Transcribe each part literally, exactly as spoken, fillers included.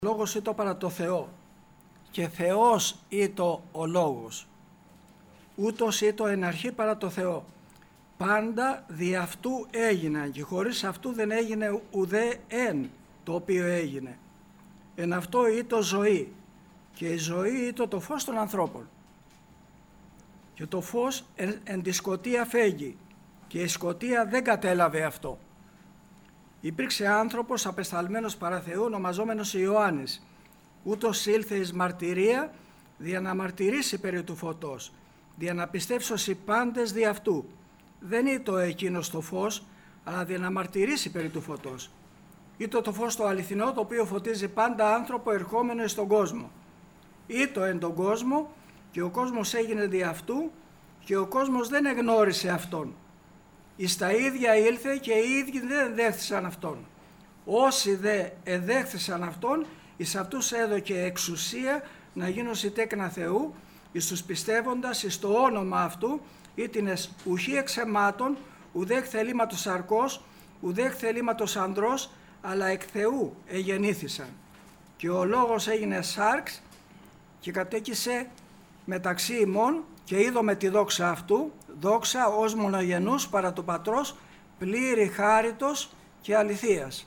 Λόγος ήτο παρά το Θεό και Θεός ήτο ο Λόγος. Ούτως ήτο εν αρχή παρά το Θεό. Πάντα δι' αυτού έγιναν και χωρίς αυτού δεν έγινε ουδέ εν το οποίο έγινε. Εν αυτό ήτο ζωή και η ζωή ήτο το φως των ανθρώπων. Και το φως εν, εν τη σκοτία φέγει και η σκοτία δεν κατέλαβε αυτό. Υπήρξε άνθρωπος απεσταλμένος παρά Θεού, ονομαζόμενος Ιωάννης. Ούτως ήλθε εις μαρτυρία, δια να μαρτυρήσει περί του φωτός, δια να πιστεύσωσι πάντες δι' αυτού. Δεν ήτο εκείνος το φως, αλλά δια να μαρτυρήσει περί του φωτός. Ήτο το φως το αληθινό, το οποίο φωτίζει πάντα άνθρωπο ερχόμενο εις τον κόσμο. Ήτο εν τον κόσμο και ο κόσμος έγινε δι' αυτού και ο κόσμος δεν εγνώρισε αυτόν. Εις τα ίδια ήλθε και οι ίδιοι δεν εδέχθησαν αυτόν. Όσοι δε εδέχθησαν αυτόν, εις αυτούς έδωκε εξουσία να γίνωσι τέκνα Θεού, εις τους πιστεύοντας εις το όνομα αυτού, ήτινες ουχή εξαιμάτων, ουδέ εκ θελήματος σαρκός, ουδέ εκ θελήματος ανδρός, αλλά εκ Θεού εγεννήθησαν. Και ο λόγος έγινε σάρξ και κατέκυσε μεταξύ ημών και είδαμε τη δόξα αυτού, δόξα ως μονογενούς παρά του Πατρός, πλήρη χάριτος και αληθείας.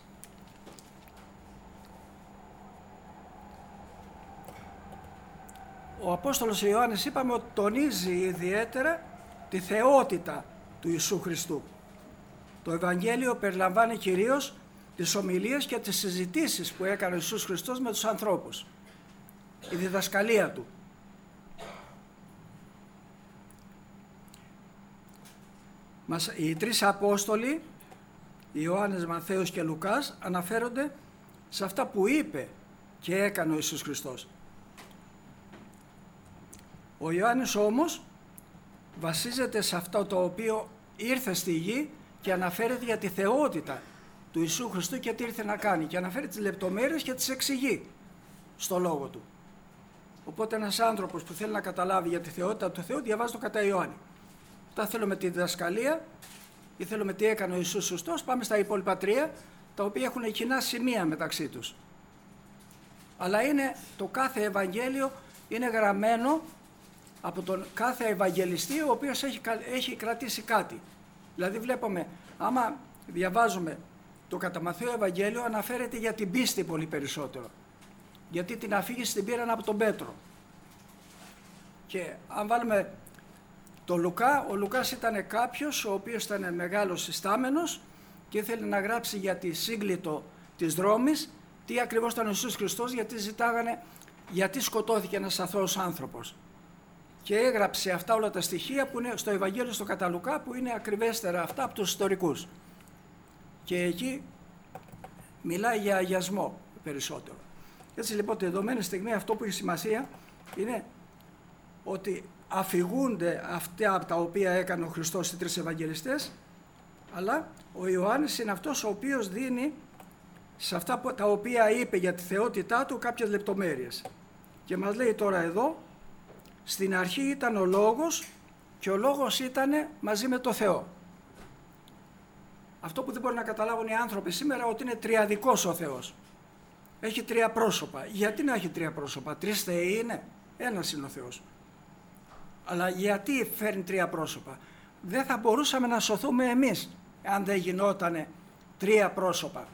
Ο Απόστολος Ιωάννης είπαμε ότι τονίζει ιδιαίτερα τη θεότητα του Ιησού Χριστού. Το Ευαγγέλιο περιλαμβάνει κυρίως τις ομιλίες και τις συζητήσεις που έκανε ο Ιησούς Χριστός με τους ανθρώπους. Η διδασκαλία του. Οι τρεις Απόστολοι, Ιωάννης, Ματθαίος και Λουκάς, αναφέρονται σε αυτά που είπε και έκανε ο Ιησούς Χριστός. Ο Ιωάννης όμως βασίζεται σε αυτό το οποίο ήρθε στη γη και αναφέρεται για τη θεότητα του Ιησού Χριστού και τι ήρθε να κάνει και αναφέρει τις λεπτομέρειες και τις εξηγεί στο λόγο του. Οπότε ένας άνθρωπος που θέλει να καταλάβει για τη θεότητα του Θεού διαβάζει το κατά Ιωάννη. Όταν θέλουμε τη διδασκαλία ή θέλουμε τι έκανε ο Ιησούς Χριστός, πάμε στα υπόλοιπα τρία, τα οποία έχουν κοινά σημεία μεταξύ τους. Αλλά είναι το κάθε Ευαγγέλιο είναι γραμμένο από τον κάθε Ευαγγελιστή, ο οποίος έχει, έχει κρατήσει κάτι. Δηλαδή βλέπουμε, άμα διαβάζουμε το κατά Μαθαίο Ευαγγέλιο, αναφέρεται για την πίστη πολύ περισσότερο. Γιατί την αφήγηση την πήραν από τον Πέτρο. Και αν βάλουμε το Λουκά, ο Λουκάς ήταν κάποιος ο οποίος ήταν μεγάλος συστάμενος και ήθελε να γράψει για τη σύγκλιτο της δρόμης τι ακριβώς ήταν ο Ιησούς Χριστός, γιατί ζητάγανε γιατί σκοτώθηκε ένας αθώος άνθρωπος. Και έγραψε αυτά όλα τα στοιχεία που είναι στο Ευαγγέλιο στο κατά Λουκά, που είναι ακριβέστερα αυτά από τους ιστορικούς. Και εκεί μιλάει για αγιασμό περισσότερο. Έτσι λοιπόν τη δεδομένη στιγμή αυτό που έχει σημασία είναι ότι αφηγούνται αυτά από τα οποία έκανε ο Χριστός οι τρεις Ευαγγελιστές, αλλά ο Ιωάννης είναι αυτός ο οποίος δίνει σε αυτά τα οποία είπε για τη θεότητά του κάποιες λεπτομέρειες. Και μας λέει τώρα εδώ, στην αρχή ήταν ο Λόγος και ο Λόγος ήταν μαζί με το Θεό. Αυτό που δεν μπορεί να καταλάβουν οι άνθρωποι σήμερα, ότι είναι τριαδικός ο Θεός. Έχει τρία πρόσωπα. Γιατί να έχει τρία πρόσωπα? Τρεις θεοί είναι? Ένας είναι ο Θεός. Αλλά γιατί φέρνει τρία πρόσωπα? Δεν θα μπορούσαμε να σωθούμε εμείς αν δεν γινότανε τρία πρόσωπα.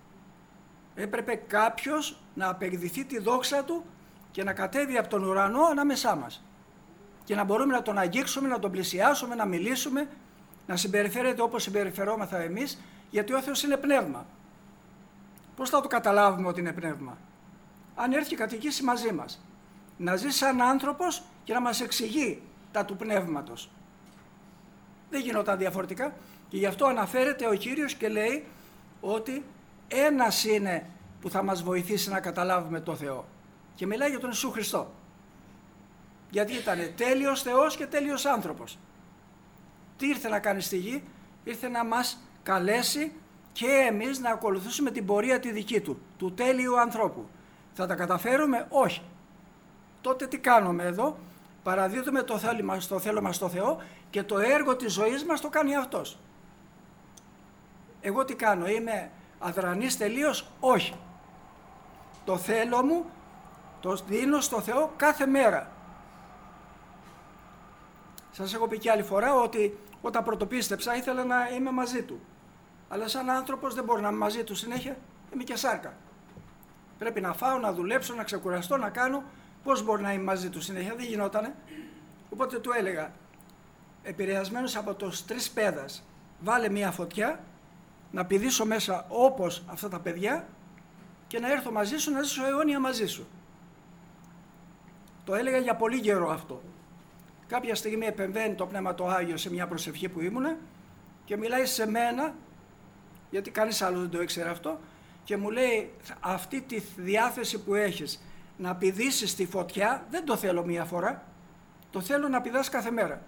Έπρεπε κάποιος να απεκδηθεί τη δόξα του και να κατέβει από τον ουρανό ανάμεσά μας. Και να μπορούμε να τον αγγίξουμε, να τον πλησιάσουμε, να μιλήσουμε, να συμπεριφέρεται όπως συμπεριφερόμεθα εμείς, γιατί ο Θεός είναι πνεύμα. Πώς θα το καταλάβουμε ότι είναι πνεύμα? Αν έρθει και κατοικήσει μαζί μας, να ζει σαν άνθρωπος και να μας εξηγεί τα του πνεύματος. Δεν γινόταν διαφορετικά και γι' αυτό αναφέρεται ο Κύριος και λέει ότι ένας είναι που θα μας βοηθήσει να καταλάβουμε το Θεό. Και μιλάει για τον Ιησού Χριστό. Γιατί ήταν τέλειος Θεός και τέλειος άνθρωπος. Τι ήρθε να κάνει στη γη? Ήρθε να μας καλέσει και εμείς να ακολουθήσουμε την πορεία τη δική του, του τέλειου ανθρώπου. Θα τα καταφέρουμε? Όχι. Τότε τι κάνουμε εδώ? Παραδίδουμε το θέλημα στο θέλω μας στο Θεό και το έργο της ζωής μας το κάνει αυτός. Εγώ τι κάνω? Είμαι αδρανής τελείως? Όχι. το θέλω μου το δίνω στο Θεό κάθε μέρα. Σας έχω πει και άλλη φορά ότι όταν πρωτοπίστεψα ήθελα να είμαι μαζί του. Αλλά σαν άνθρωπος δεν μπορώ να είμαι μαζί του συνέχεια, είμαι και σάρκα. Πρέπει να φάω, να δουλέψω, να ξεκουραστώ, να κάνω. Πώς μπορεί να είμαι μαζί του συνέχεια, δεν γινότανε. Οπότε του έλεγα, επηρεασμένος από το τρεις πέδας, βάλε μια φωτιά, να πηδήσω μέσα όπως αυτά τα παιδιά και να έρθω μαζί σου, να ζήσω αιώνια μαζί σου. Το έλεγα για πολύ καιρό αυτό. Κάποια στιγμή επεμβαίνει το Πνεύμα το Άγιο σε μια προσευχή που ήμουνα και μιλάει σε μένα, γιατί κανείς άλλος δεν το ήξερε αυτό, και μου λέει, αυτή τη διάθεση που έχεις να πηδήσεις τη φωτιά, δεν το θέλω μία φορά, το θέλω να πηδάς κάθε μέρα.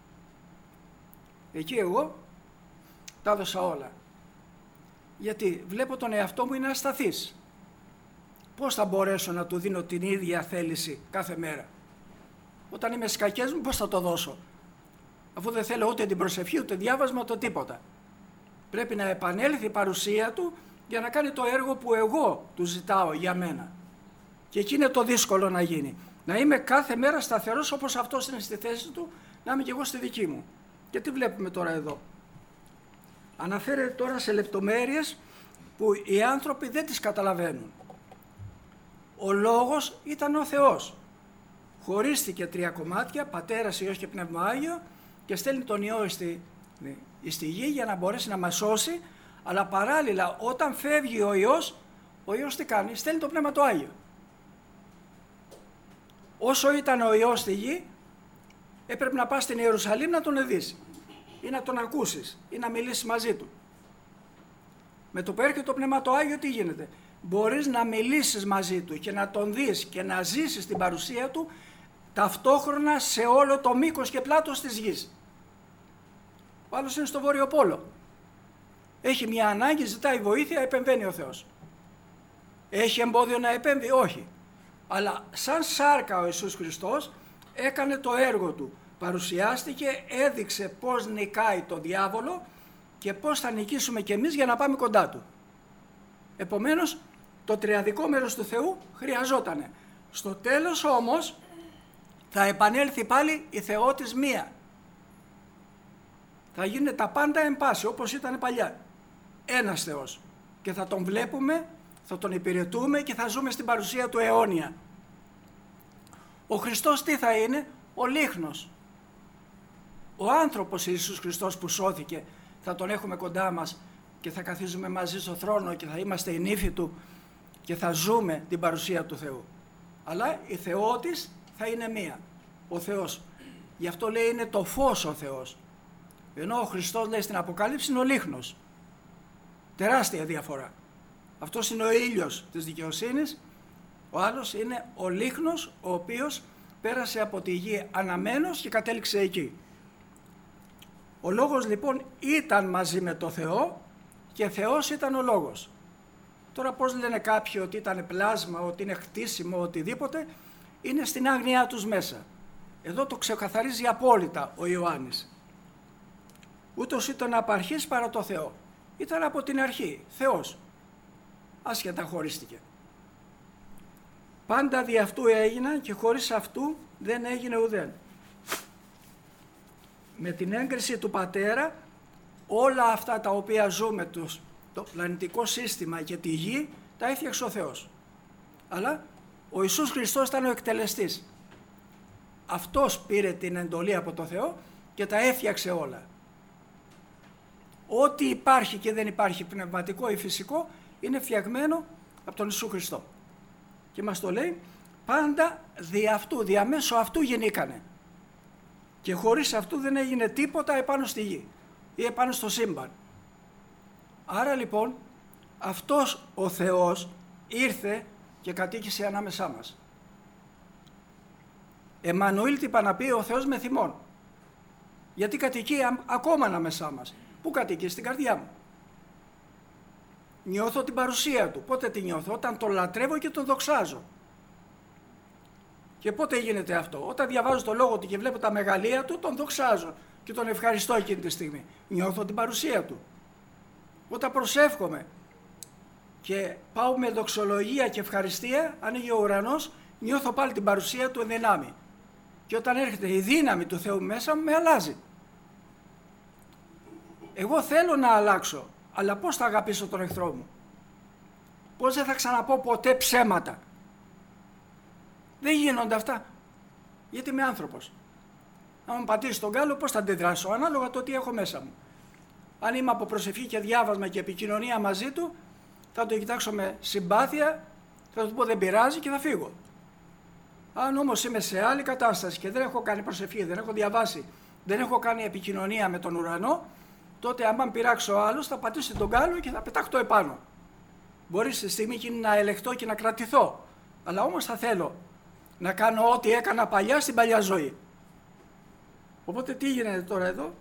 Εκεί εγώ τα έδωσα όλα. Γιατί βλέπω τον εαυτό μου είναι ασταθής. Πώς θα μπορέσω να του δίνω την ίδια θέληση κάθε μέρα? Όταν είμαι στις κακές μου, πώς θα το δώσω? Αφού δεν θέλω ούτε την προσευχή, ούτε διάβασμα, ούτε τίποτα. Πρέπει να επανέλθει η παρουσία του για να κάνει το έργο που εγώ του ζητάω για μένα. Και εκεί είναι το δύσκολο να γίνει. Να είμαι κάθε μέρα σταθερός όπως αυτός είναι στη θέση του, να είμαι και εγώ στη δική μου. Και τι βλέπουμε τώρα εδώ? Αναφέρεται τώρα σε λεπτομέρειες που οι άνθρωποι δεν τις καταλαβαίνουν. Ο Λόγος ήταν ο Θεός. Χωρίστηκε τρία κομμάτια, Πατέρας, Υιός και Πνεύμα Άγιο, και στέλνει τον Υιό στη, στη γη για να μπορέσει να μας σώσει, αλλά παράλληλα όταν φεύγει ο Υιός, ο Υιός τι κάνει? Στέλνει το Πνεύμα το Άγιο. Όσο ήταν ο Υιός στη γη, έπρεπε να πας στην Ιερουσαλήμ να τον δεις ή να τον ακούσεις ή να μιλήσεις μαζί του. Με το που έρχεται το Πνεύμα το Άγιο τι γίνεται? Μπορείς να μιλήσεις μαζί του και να τον δεις και να ζήσεις την παρουσία του ταυτόχρονα σε όλο το μήκος και πλάτος της γης. Ο άλλος είναι στο Βόρειο Πόλο. Έχει μια ανάγκη, ζητάει βοήθεια, επεμβαίνει ο Θεός. Έχει εμπόδιο να επέμβει? Όχι. Αλλά σαν σάρκα ο Ιησούς Χριστός έκανε το έργο του. Παρουσιάστηκε, έδειξε πώς νικάει τον διάβολο και πώς θα νικήσουμε κι εμείς για να πάμε κοντά του. Επομένως, το τριαδικό μέρος του Θεού χρειαζότανε. Στο τέλος όμως θα επανέλθει πάλι η Θεότης μία. Θα γίνουν τα πάντα εν πάση όπως ήταν παλιά. Ένας Θεός. Και θα τον βλέπουμε, θα τον υπηρετούμε και θα ζούμε στην παρουσία του αιώνια. Ο Χριστός τι θα είναι? Ο λίχνος. Ο άνθρωπος Ιησούς Χριστός που σώθηκε θα τον έχουμε κοντά μας και θα καθίζουμε μαζί στο θρόνο και θα είμαστε η νύφη του και θα ζούμε την παρουσία του Θεού. Αλλά η Θεότης θα είναι μία. Ο Θεός. Γι' αυτό λέει είναι το φως ο Θεός. Ενώ ο Χριστός λέει στην Αποκάλυψη είναι ο λίχνος. Τεράστια διαφορά. Αυτός είναι ο ήλιος της δικαιοσύνης, ο άλλος είναι ο λίχνος ο οποίος πέρασε από τη γη αναμένος και κατέληξε εκεί. Ο Λόγος λοιπόν ήταν μαζί με το Θεό και Θεός ήταν ο Λόγος. Τώρα πώς λένε κάποιοι ότι ήταν πλάσμα, ότι είναι χτίσιμο, οτιδήποτε, είναι στην άγνοιά τους μέσα. Εδώ το ξεκαθαρίζει απόλυτα ο Ιωάννης. Ούτως ήταν απαρχής παρά το Θεό. Ήταν από την αρχή Θεός. Άσχετα χωρίστηκε. Πάντα δι' αυτού έγιναν και χωρίς αυτού δεν έγινε ουδέν. Με την έγκριση του Πατέρα όλα αυτά τα οποία ζούμε, το, το πλανητικό σύστημα και τη γη, τα έφτιαξε ο Θεός. Αλλά ο Ιησούς Χριστός ήταν ο εκτελεστής. Αυτός πήρε την εντολή από το Θεό και τα έφτιαξε όλα. Ό,τι υπάρχει και δεν υπάρχει πνευματικό ή φυσικό είναι φτιαγμένο από τον Ιησού Χριστό. Και μας το λέει, πάντα δι' αυτού, διαμέσου αυτού γεννήκανε. Και χωρίς αυτού δεν έγινε τίποτα επάνω στη γη ή επάνω στο σύμπαν. Άρα λοιπόν αυτός ο Θεός ήρθε και κατοίκησε ανάμεσά μας. Εμμανουήλ τι είπα να πει? Ο Θεός με θυμών. Γιατί κατοικεί ακόμα ανάμεσά μας. Πού κατοικεί? Στην καρδιά μου. Νιώθω την παρουσία του. Πότε τη νιώθω? Όταν τον λατρεύω και τον δοξάζω. Και πότε γίνεται αυτό? Όταν διαβάζω το λόγο του και βλέπω τα μεγαλεία του, τον δοξάζω και τον ευχαριστώ εκείνη τη στιγμή. Νιώθω την παρουσία του. Όταν προσεύχομαι και πάω με δοξολογία και ευχαριστία, ανοίγει ο ουρανός, νιώθω πάλι την παρουσία του εν δυνάμει. Και όταν έρχεται η δύναμη του Θεού μέσα μου, με αλλάζει. Εγώ θέλω να αλλάξω, αλλά πώς θα αγαπήσω τον εχθρό μου? Πώς δεν θα ξαναπώ ποτέ ψέματα? Δεν γίνονται αυτά, γιατί είμαι άνθρωπος. Αν μου πατήσει τον κάλο, πώς θα αντιδράσω? Ανάλογα το τι έχω μέσα μου. Αν είμαι από προσευχή και διάβασμα και επικοινωνία μαζί του, θα το κοιτάξω με συμπάθεια, θα του πω δεν πειράζει και θα φύγω. Αν όμως είμαι σε άλλη κατάσταση και δεν έχω κάνει προσευχή, δεν έχω διαβάσει, δεν έχω κάνει επικοινωνία με τον ουρανό, τότε άμα πειράξω ο άλλος θα πατήσει τον κάλο και θα πετάχτω επάνω. Μπορεί στη στιγμή εκείνη να ελεγχθώ και να κρατηθώ, αλλά όμως θα θέλω να κάνω ό,τι έκανα παλιά στην παλιά ζωή. Οπότε τι γίνεται τώρα εδώ?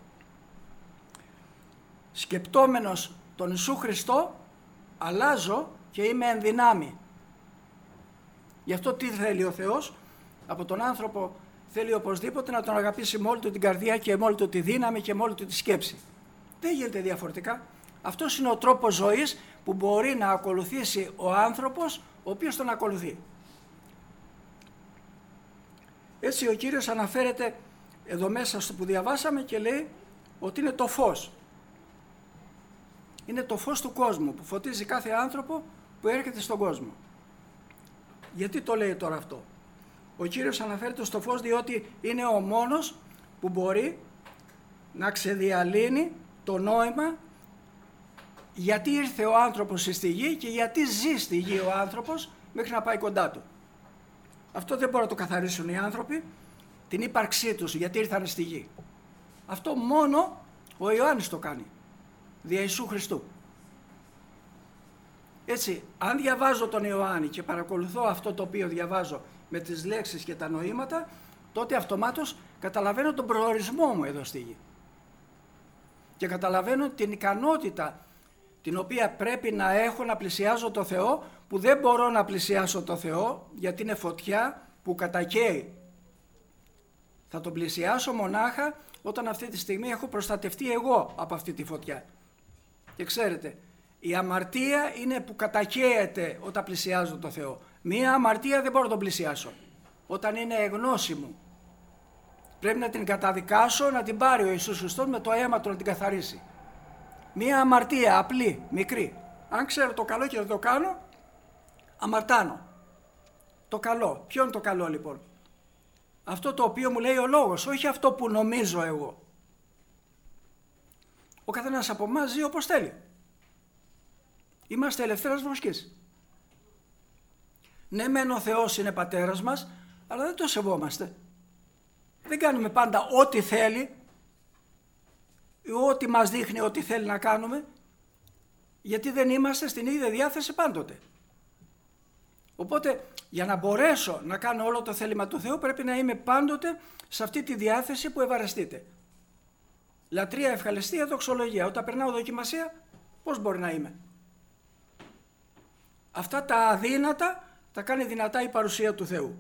Σκεπτόμενος τον Ιησού Χριστό, αλλάζω και είμαι εν δυνάμει. Γι' αυτό τι θέλει ο Θεός? Από τον άνθρωπο θέλει οπωσδήποτε να τον αγαπήσει με όλη του την καρδιά και με όλη του τη δύναμη και με όλη του τη σκέψη. Δεν γίνεται διαφορετικά. Αυτός είναι ο τρόπος ζωής που μπορεί να ακολουθήσει ο άνθρωπος ο οποίος τον ακολουθεί. Έτσι ο Κύριος αναφέρεται εδώ μέσα στο που διαβάσαμε και λέει ότι είναι το φως. Είναι το φως του κόσμου που φωτίζει κάθε άνθρωπο που έρχεται στον κόσμο. Γιατί το λέει τώρα αυτό? Ο Κύριος αναφέρεται στο φως διότι είναι ο μόνος που μπορεί να ξεδιαλύνει το νόημα γιατί ήρθε ο άνθρωπος στη γη και γιατί ζει στη γη ο άνθρωπος μέχρι να πάει κοντά του. Αυτό δεν μπορούν να το καθαρίσουν οι άνθρωποι, την ύπαρξή τους γιατί ήρθαν στη γη. Αυτό μόνο ο Ιωάννης το κάνει, δια Ιησού Χριστού. Έτσι, αν διαβάζω τον Ιωάννη και παρακολουθώ αυτό το οποίο διαβάζω με τις λέξεις και τα νοήματα, τότε αυτομάτως καταλαβαίνω τον προορισμό μου εδώ στη γη. Και καταλαβαίνω την ικανότητα την οποία πρέπει να έχω να πλησιάζω το Θεό, που δεν μπορώ να πλησιάσω το Θεό γιατί είναι φωτιά που κατακαίει. Θα τον πλησιάσω μονάχα όταν αυτή τη στιγμή έχω προστατευτεί εγώ από αυτή τη φωτιά. Και ξέρετε, η αμαρτία είναι που κατακαίεται όταν πλησιάζω το Θεό. Μία αμαρτία δεν μπορώ να τον πλησιάσω όταν είναι εγνώση μου. Πρέπει να την καταδικάσω, να την πάρει ο Ιησούς Χριστός με το αίμα του να την καθαρίσει. Μία αμαρτία απλή, μικρή. Αν ξέρω το καλό και δεν το κάνω, αμαρτάνω. Το καλό. Ποιο είναι το καλό λοιπόν? Αυτό το οποίο μου λέει ο λόγος, όχι αυτό που νομίζω εγώ. Ο καθένας από εμάς ζει όπως θέλει. Είμαστε ελευθέρας βοσκής. Ναι μεν ο Θεός είναι πατέρας μας, αλλά δεν το σεβόμαστε. Δεν κάνουμε πάντα ό,τι θέλει, ό,τι μας δείχνει ό,τι θέλει να κάνουμε, γιατί δεν είμαστε στην ίδια διάθεση πάντοτε. Οπότε για να μπορέσω να κάνω όλο το θέλημα του Θεού πρέπει να είμαι πάντοτε σε αυτή τη διάθεση που ευαρεστείτε. Λατρεία, ευχαριστία, δοξολογία. Όταν περνάω δοκιμασία, πώς μπορεί να είμαι? Αυτά τα αδύνατα τα κάνει δυνατά η παρουσία του Θεού.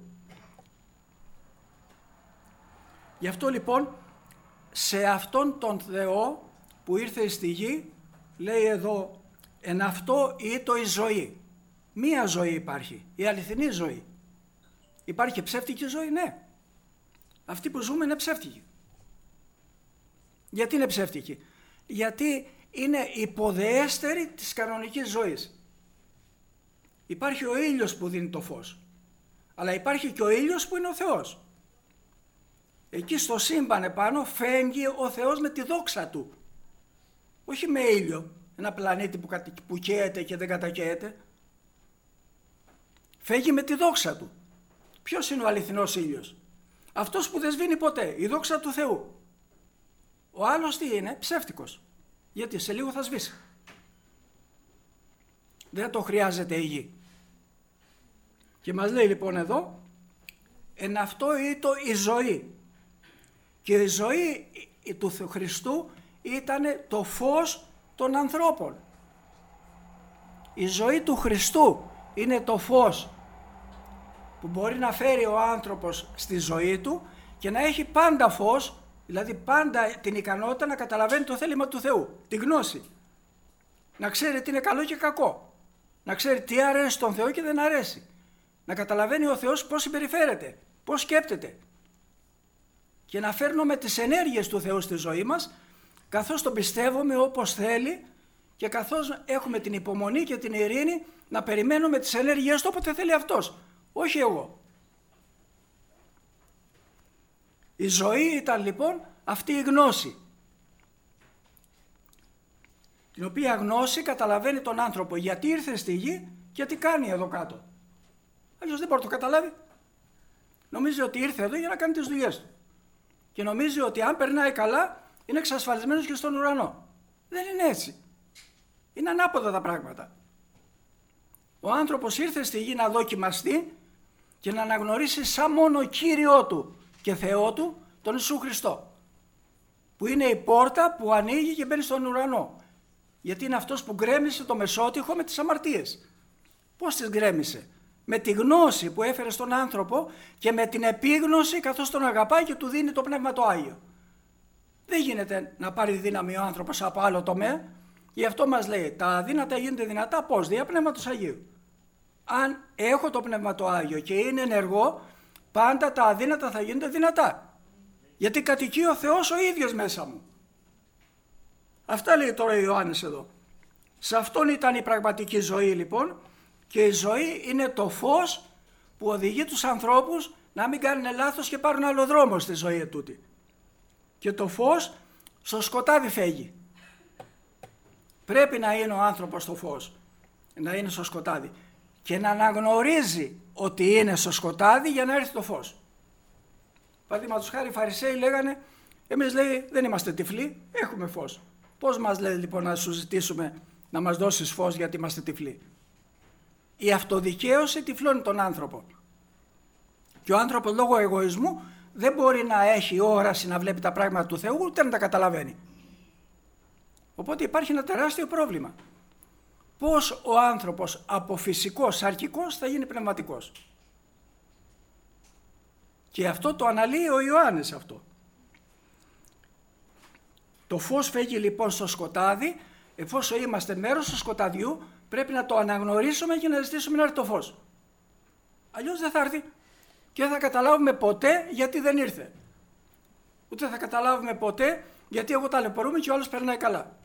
Γι' αυτό λοιπόν σε αυτόν τον Θεό που ήρθε στη γη, λέει εδώ, εν αυτό ήτο η ζωή. Μία ζωή υπάρχει, η αληθινή ζωή. Υπάρχει και ψεύτικη ζωή? Ναι. Αυτή που ζούμε είναι ψεύτικη. Γιατί είναι ψεύτικη? Γιατί είναι υποδεέστερη της κανονικής ζωής. Υπάρχει ο ήλιος που δίνει το φως, αλλά υπάρχει και ο ήλιος που είναι ο Θεός. Εκεί στο σύμπαν επάνω φέγγει ο Θεός με τη δόξα του. Όχι με ήλιο, ένα πλανήτη που, κατα... που καίεται και δεν κατακαίεται. Φέγγει με τη δόξα του. Ποιος είναι ο αληθινός ήλιος? Αυτός που δεν σβήνει ποτέ, η δόξα του Θεού. Ο άλλος τι είναι? Ψεύτικος. Γιατί σε λίγο θα σβήσει. Δεν το χρειάζεται η γη. Και μας λέει λοιπόν εδώ, εν αυτό ήτο η ζωή. Και η ζωή του Χριστού ήταν το φως των ανθρώπων. Η ζωή του Χριστού είναι το φως που μπορεί να φέρει ο άνθρωπος στη ζωή του και να έχει πάντα φως, δηλαδή πάντα την ικανότητα να καταλαβαίνει το θέλημα του Θεού, τη γνώση. Να ξέρει τι είναι καλό και κακό. Να ξέρει τι αρέσει στον Θεό και δεν αρέσει. Να καταλαβαίνει ο Θεός πώς συμπεριφέρεται, πώς σκέπτεται. Και να φέρνουμε τις ενέργειες του Θεού στη ζωή μας, καθώς τον πιστεύουμε όπως θέλει και καθώς έχουμε την υπομονή και την ειρήνη να περιμένουμε τις ενέργειες του όποτε θέλει αυτός, όχι εγώ. Η ζωή ήταν λοιπόν αυτή η γνώση, την οποία γνώση καταλαβαίνει τον άνθρωπο γιατί ήρθε στη γη και τι κάνει εδώ κάτω. Αλλιώς δεν μπορεί να το καταλάβει. Νομίζει ότι ήρθε εδώ για να κάνει τις δουλειές του. Και νομίζει ότι αν περνάει καλά είναι εξασφαλισμένος και στον ουρανό. Δεν είναι έτσι. Είναι ανάποδα τα πράγματα. Ο άνθρωπος ήρθε στη γη να δοκιμαστεί και να αναγνωρίσει σαν μόνο Κύριό του και Θεό του τον Ιησού Χριστό. Που είναι η πόρτα που ανοίγει και μπαίνει στον ουρανό. Γιατί είναι αυτός που γκρέμισε το μεσότυχο με τις αμαρτίες. Πώς τις γκρέμισε? Με τη γνώση που έφερε στον άνθρωπο και με την επίγνωση καθώς τον αγαπάει και του δίνει το Πνεύμα το Άγιο. Δεν γίνεται να πάρει δύναμη ο άνθρωπος από άλλο τομέα. Γι' αυτό μας λέει τα αδύνατα γίνονται δυνατά πώς? Δια Πνεύματος Αγίου. Αν έχω το Πνεύμα το Άγιο και είναι ενεργό, πάντα τα αδύνατα θα γίνονται δυνατά. Γιατί κατοικεί ο Θεός ο ίδιος μέσα μου. Αυτά λέει τώρα ο Ιωάννης εδώ. Σε αυτόν ήταν η πραγματική ζωή λοιπόν, και η ζωή είναι το φως που οδηγεί τους ανθρώπους να μην κάνουν λάθος και πάρουν άλλο δρόμο στη ζωή ετούτη. Και το φως στο σκοτάδι φεύγει. Πρέπει να είναι ο άνθρωπος στο φως, να είναι στο σκοτάδι και να αναγνωρίζει ότι είναι στο σκοτάδι για να έρθει το φως. Παραδείγματος χάρη οι Φαρισαίοι λέγανε, εμείς λέει δεν είμαστε τυφλοί, έχουμε φως. Πώς μας λέει λοιπόν να σου ζητήσουμε να μας δώσεις φως γιατί είμαστε τυφλοί? Η αυτοδικαίωση τυφλώνει τον άνθρωπο. Και ο άνθρωπος λόγω εγωισμού δεν μπορεί να έχει όραση να βλέπει τα πράγματα του Θεού ούτε να τα καταλαβαίνει. Οπότε υπάρχει ένα τεράστιο πρόβλημα. Πώς ο άνθρωπος από φυσικός, σαρκικός θα γίνει πνευματικός? Και αυτό το αναλύει ο Ιωάννης αυτό. Το φως φεύγει λοιπόν στο σκοτάδι, εφόσον είμαστε μέρος του σκοταδιού πρέπει να το αναγνωρίσουμε και να ζητήσουμε να έρθει το φως. Αλλιώς δεν θα έρθει και δεν θα καταλάβουμε ποτέ γιατί δεν ήρθε. Ούτε θα καταλάβουμε ποτέ γιατί εγώ ταλαιπωρούμε και ο άλλος περνάει καλά.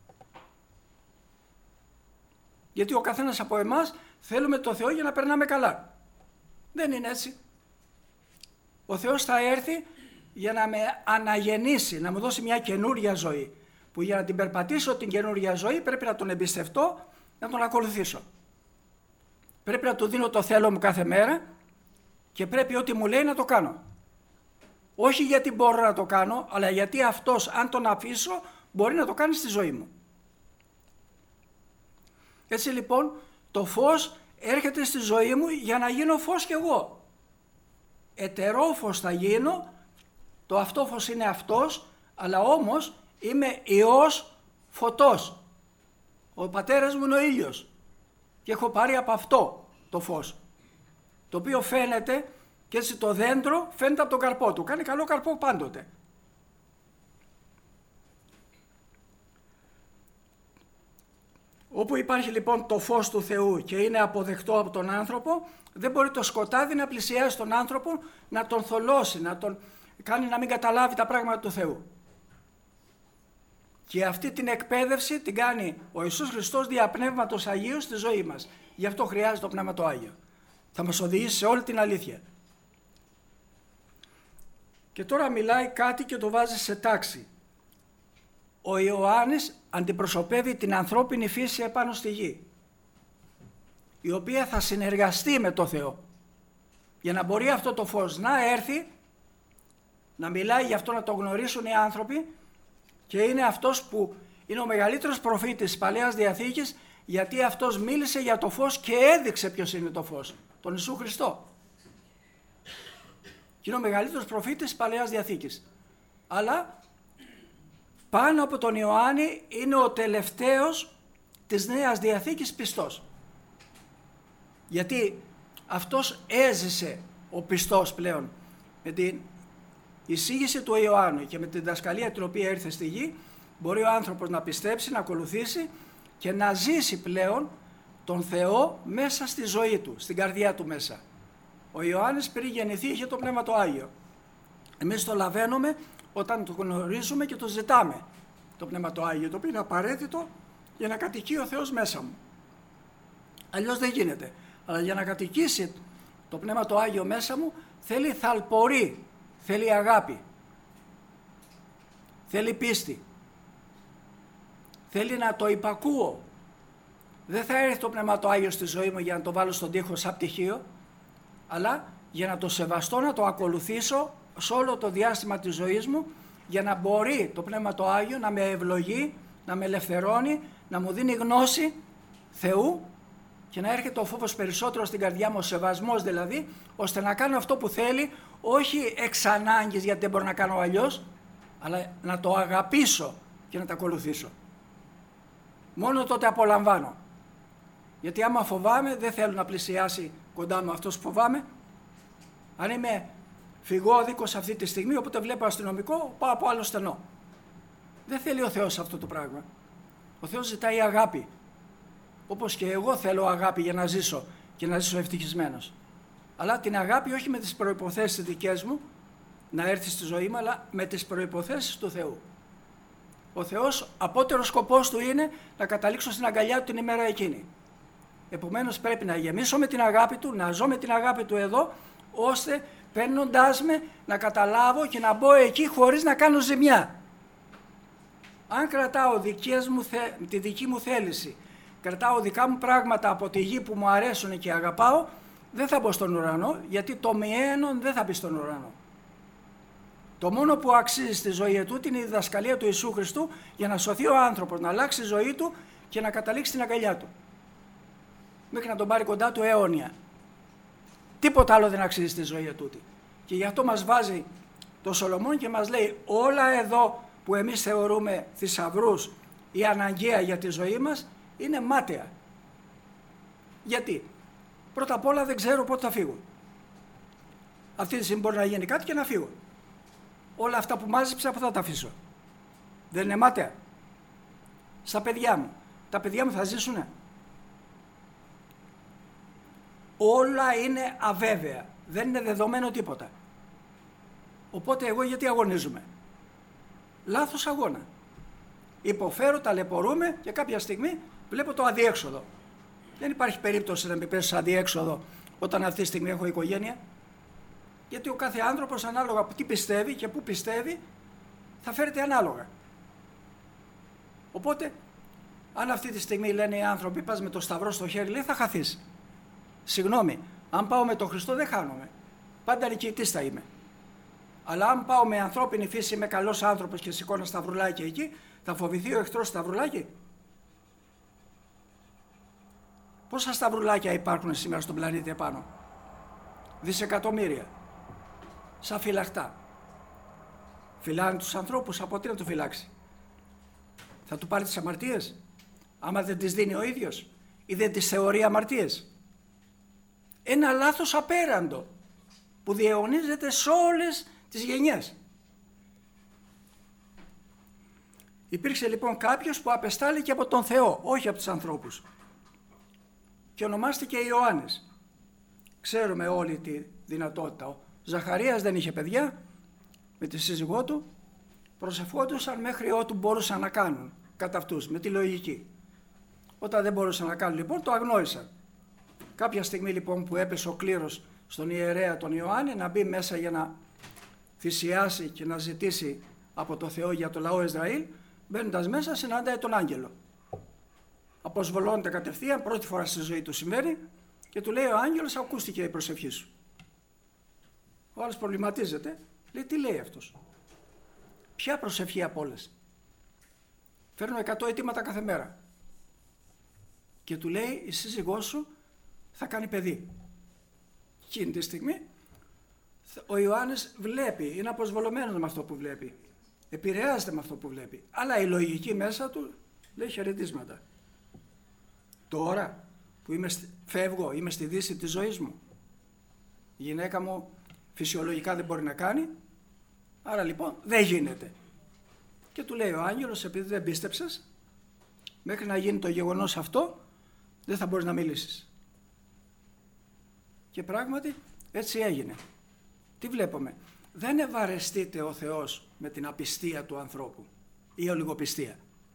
Γιατί ο καθένας από εμάς θέλουμε το Θεό για να περνάμε καλά. Δεν είναι έτσι. Ο Θεός θα έρθει για να με αναγεννήσει, να μου δώσει μια καινούρια ζωή. Που για να την περπατήσω την καινούρια ζωή πρέπει να τον εμπιστευτώ, να τον ακολουθήσω. Πρέπει να του δίνω το θέλω μου κάθε μέρα και πρέπει ό,τι μου λέει να το κάνω. Όχι γιατί μπορώ να το κάνω, αλλά γιατί αυτός αν τον αφήσω μπορεί να το κάνει στη ζωή μου. Έτσι λοιπόν το φως έρχεται στη ζωή μου για να γίνω φως κι εγώ. Ετερόφως θα γίνω, το αυτό φως είναι αυτός, αλλά όμως είμαι ιός φωτός. Ο πατέρας μου είναι ο ήλιος και έχω πάρει από αυτό το φως, το οποίο φαίνεται και έτσι το δέντρο φαίνεται από τον καρπό του. Κάνει καλό καρπό πάντοτε. Όπου υπάρχει λοιπόν το φως του Θεού και είναι αποδεκτό από τον άνθρωπο, δεν μπορεί το σκοτάδι να πλησιάσει τον άνθρωπο, να τον θολώσει, να τον κάνει να μην καταλάβει τα πράγματα του Θεού. Και αυτή την εκπαίδευση την κάνει ο Ιησούς Χριστός δια Πνεύματος Αγίου στη ζωή μας. Γι' αυτό χρειάζεται το Πνεύμα το Άγιο. Θα μας οδηγήσει σε όλη την αλήθεια. Και τώρα μιλάει κάτι και το βάζει σε τάξη. Ο Ιωάννης αντιπροσωπεύει την ανθρώπινη φύση επάνω στη γη, η οποία θα συνεργαστεί με το Θεό για να μπορεί αυτό το φως να έρθει, να μιλάει γι' αυτό, να το γνωρίσουν οι άνθρωποι, και είναι αυτός που είναι ο μεγαλύτερος προφήτης της Παλαιάς Διαθήκης, γιατί αυτός μίλησε για το φως και έδειξε ποιος είναι το φως, τον Ιησού Χριστό. Και είναι ο μεγαλύτερος προφήτης της Παλαιάς Διαθήκης. Αλλά πάνω από τον Ιωάννη είναι ο τελευταίος της Νέας Διαθήκης πιστός. Γιατί αυτός έζησε ο πιστός πλέον με την εισήγηση του Ιωάννου και με την διδασκαλία την οποία ήρθε στη γη, μπορεί ο άνθρωπος να πιστέψει, να ακολουθήσει και να ζήσει πλέον τον Θεό μέσα στη ζωή του, στην καρδιά του μέσα. Ο Ιωάννης πριν γεννηθεί είχε το Πνεύμα το Άγιο. Εμείς το λαβαίνουμε όταν το γνωρίζουμε και το ζητάμε. Το Πνεύμα το Άγιο, το οποίο είναι απαραίτητο για να κατοικεί ο Θεός μέσα μου. Αλλιώς δεν γίνεται. Αλλά για να κατοικήσει το Πνεύμα το Άγιο μέσα μου θέλει θαλπορή, θέλει αγάπη, θέλει πίστη, θέλει να το υπακούω. Δεν θα έρθει το Πνεύμα το Άγιο στη ζωή μου για να το βάλω στον τοίχο σαν πτυχίο, αλλά για να το σεβαστώ, να το ακολουθήσω σε όλο το διάστημα της ζωής μου, για να μπορεί το Πνεύμα το Άγιο να με ευλογεί, να με ελευθερώνει, να μου δίνει γνώση Θεού και να έρχεται ο φόβος περισσότερο στην καρδιά μου, ο σεβασμός δηλαδή, ώστε να κάνω αυτό που θέλει, όχι εξ ανάγκης γιατί δεν μπορώ να κάνω αλλιώς, αλλά να το αγαπήσω και να το ακολουθήσω. Μόνο τότε απολαμβάνω. Γιατί άμα φοβάμαι, δεν θέλω να πλησιάσει κοντά μου αυτός που φοβάμαι. Αν είμαι φυγόδικος αυτή τη στιγμή, όποτε βλέπω αστυνομικό, πάω από άλλο στενό. Δεν θέλει ο Θεός αυτό το πράγμα. Ο Θεός ζητάει αγάπη. Όπως και εγώ θέλω αγάπη για να ζήσω και να ζήσω ευτυχισμένος. Αλλά την αγάπη όχι με τις προϋποθέσεις δικές μου, να έρθει στη ζωή μου, αλλά με τις προϋποθέσεις του Θεού. Ο Θεός, απότερος σκοπός του είναι να καταλήξω στην αγκαλιά του την ημέρα εκείνη. Επομένως πρέπει να γεμίσω με την αγάπη του, να ζω με την αγάπη του εδώ, ώστε παίρνοντάς με να καταλάβω και να μπω εκεί χωρίς να κάνω ζημιά. Αν κρατάω δικές μου, τη δική μου θέληση, κρατάω δικά μου πράγματα από τη γη που μου αρέσουν και αγαπάω, δεν θα μπω στον ουρανό, γιατί το μιένον δεν θα μπει στον ουρανό. Το μόνο που αξίζει στη ζωή ετούτη είναι η διδασκαλία του Ιησού Χριστού για να σωθεί ο άνθρωπος, να αλλάξει η ζωή του και να καταλήξει στην αγκαλιά του. Μέχρι να τον πάρει κοντά του αιώνια. Τίποτα άλλο δεν αξίζει στη ζωή ετούτη. Και γι' αυτό μας βάζει το Σολομών και μας λέει όλα εδώ που εμείς θεωρούμε θησαυρούς ή αναγκαία για τη ζωή μας είναι μάταια. Γιατί? Πρώτα απ' όλα δεν ξέρω πότε θα φύγω. Αυτή τη στιγμή μπορεί να γίνει κάτι και να φύγω. Όλα αυτά που μάζεψα, πού θα τα αφήσω? Δεν είναι μάταια? Στα παιδιά μου. Τα παιδιά μου θα ζήσουνε? Όλα είναι αβέβαια. Δεν είναι δεδομένο τίποτα. Οπότε εγώ γιατί αγωνίζομαι? Λάθος αγώνα. Υποφέρω, ταλαιπωρούμε και κάποια στιγμή βλέπω το αδιέξοδο. Δεν υπάρχει περίπτωση να μην πέσω σε αδιέξοδο όταν αυτή τη στιγμή έχω οικογένεια. Γιατί ο κάθε άνθρωπος ανάλογα από τι πιστεύει και πού πιστεύει θα φέρεται ανάλογα. Οπότε, αν αυτή τη στιγμή λένε οι άνθρωποι πας με το σταυρό στο χέρι, λέει θα χαθείς. Συγγνώμη, αν πάω με τον Χριστό δεν χάνομαι. Πάντα νικητής θα είμαι. Αλλά αν πάω με ανθρώπινη φύση, είμαι καλός άνθρωπος και σηκώνω σταυρουλάκι εκεί, θα φοβηθεί ο εχθρός σταυρουλάκι? Πόσα σταυρουλάκια υπάρχουν σήμερα στον πλανήτη επάνω? Δισεκατομμύρια. Σαν φυλαχτά. Φυλάνε τους ανθρώπους, από τι να του φυλάξει? Θα του πάρει τις αμαρτίες, άμα δεν τις δίνει ο ίδιος ή δεν τις θεωρεί αμαρτίες? Ένα λάθος απέραντο που διαιωνίζεται σε όλες τις γενιές. Υπήρξε λοιπόν κάποιος που απεστάληκε από τον Θεό, όχι από τους ανθρώπους, και ονομάστηκε Ιωάννης. Ξέρουμε όλη τη δυνατότητα. Ο Ζαχαρίας δεν είχε παιδιά, με τη σύζυγό του προσευχόντουσαν μέχρι ότου μπορούσαν να κάνουν κατά αυτούς, με τη λογική. Όταν δεν μπορούσαν να κάνουν λοιπόν, το αγνόησαν. Κάποια στιγμή λοιπόν που έπεσε ο κλήρος στον ιερέα τον Ιωάννη να μπει μέσα για να θυσιάσει και να ζητήσει από το Θεό για το λαό Ισραήλ, μπαίνοντας μέσα συναντάει τον άγγελο. Αποσβολώνεται κατευθείαν, πρώτη φορά στη ζωή του συμβαίνει, και του λέει ο άγγελος, ακούστηκε η προσευχή σου. Ο άλλος προβληματίζεται, λέει τι λέει αυτός? Ποια προσευχή από όλες? Φέρνω εκατό αιτήματα κάθε μέρα. Και του λέει η σύζυγός σου θα κάνει παιδί. Εκείνη τη στιγμή ο Ιωάννης βλέπει, είναι αποσβολωμένος με αυτό που βλέπει. Επηρεάζεται με αυτό που βλέπει. Αλλά η λογική μέσα του λέει χαιρετίσματα. Τώρα που είμαι, φεύγω, είμαι στη δύση της ζωής μου, η γυναίκα μου φυσιολογικά δεν μπορεί να κάνει, άρα λοιπόν δεν γίνεται. Και του λέει ο άγγελος, επειδή δεν πίστεψες, μέχρι να γίνει το γεγονός αυτό, δεν θα μπορείς να μιλήσεις. Και πράγματι έτσι έγινε. Τι βλέπουμε? Δεν ευαρεστείται ο Θεός με την απιστία του ανθρώπου ή ολιγοπιστία.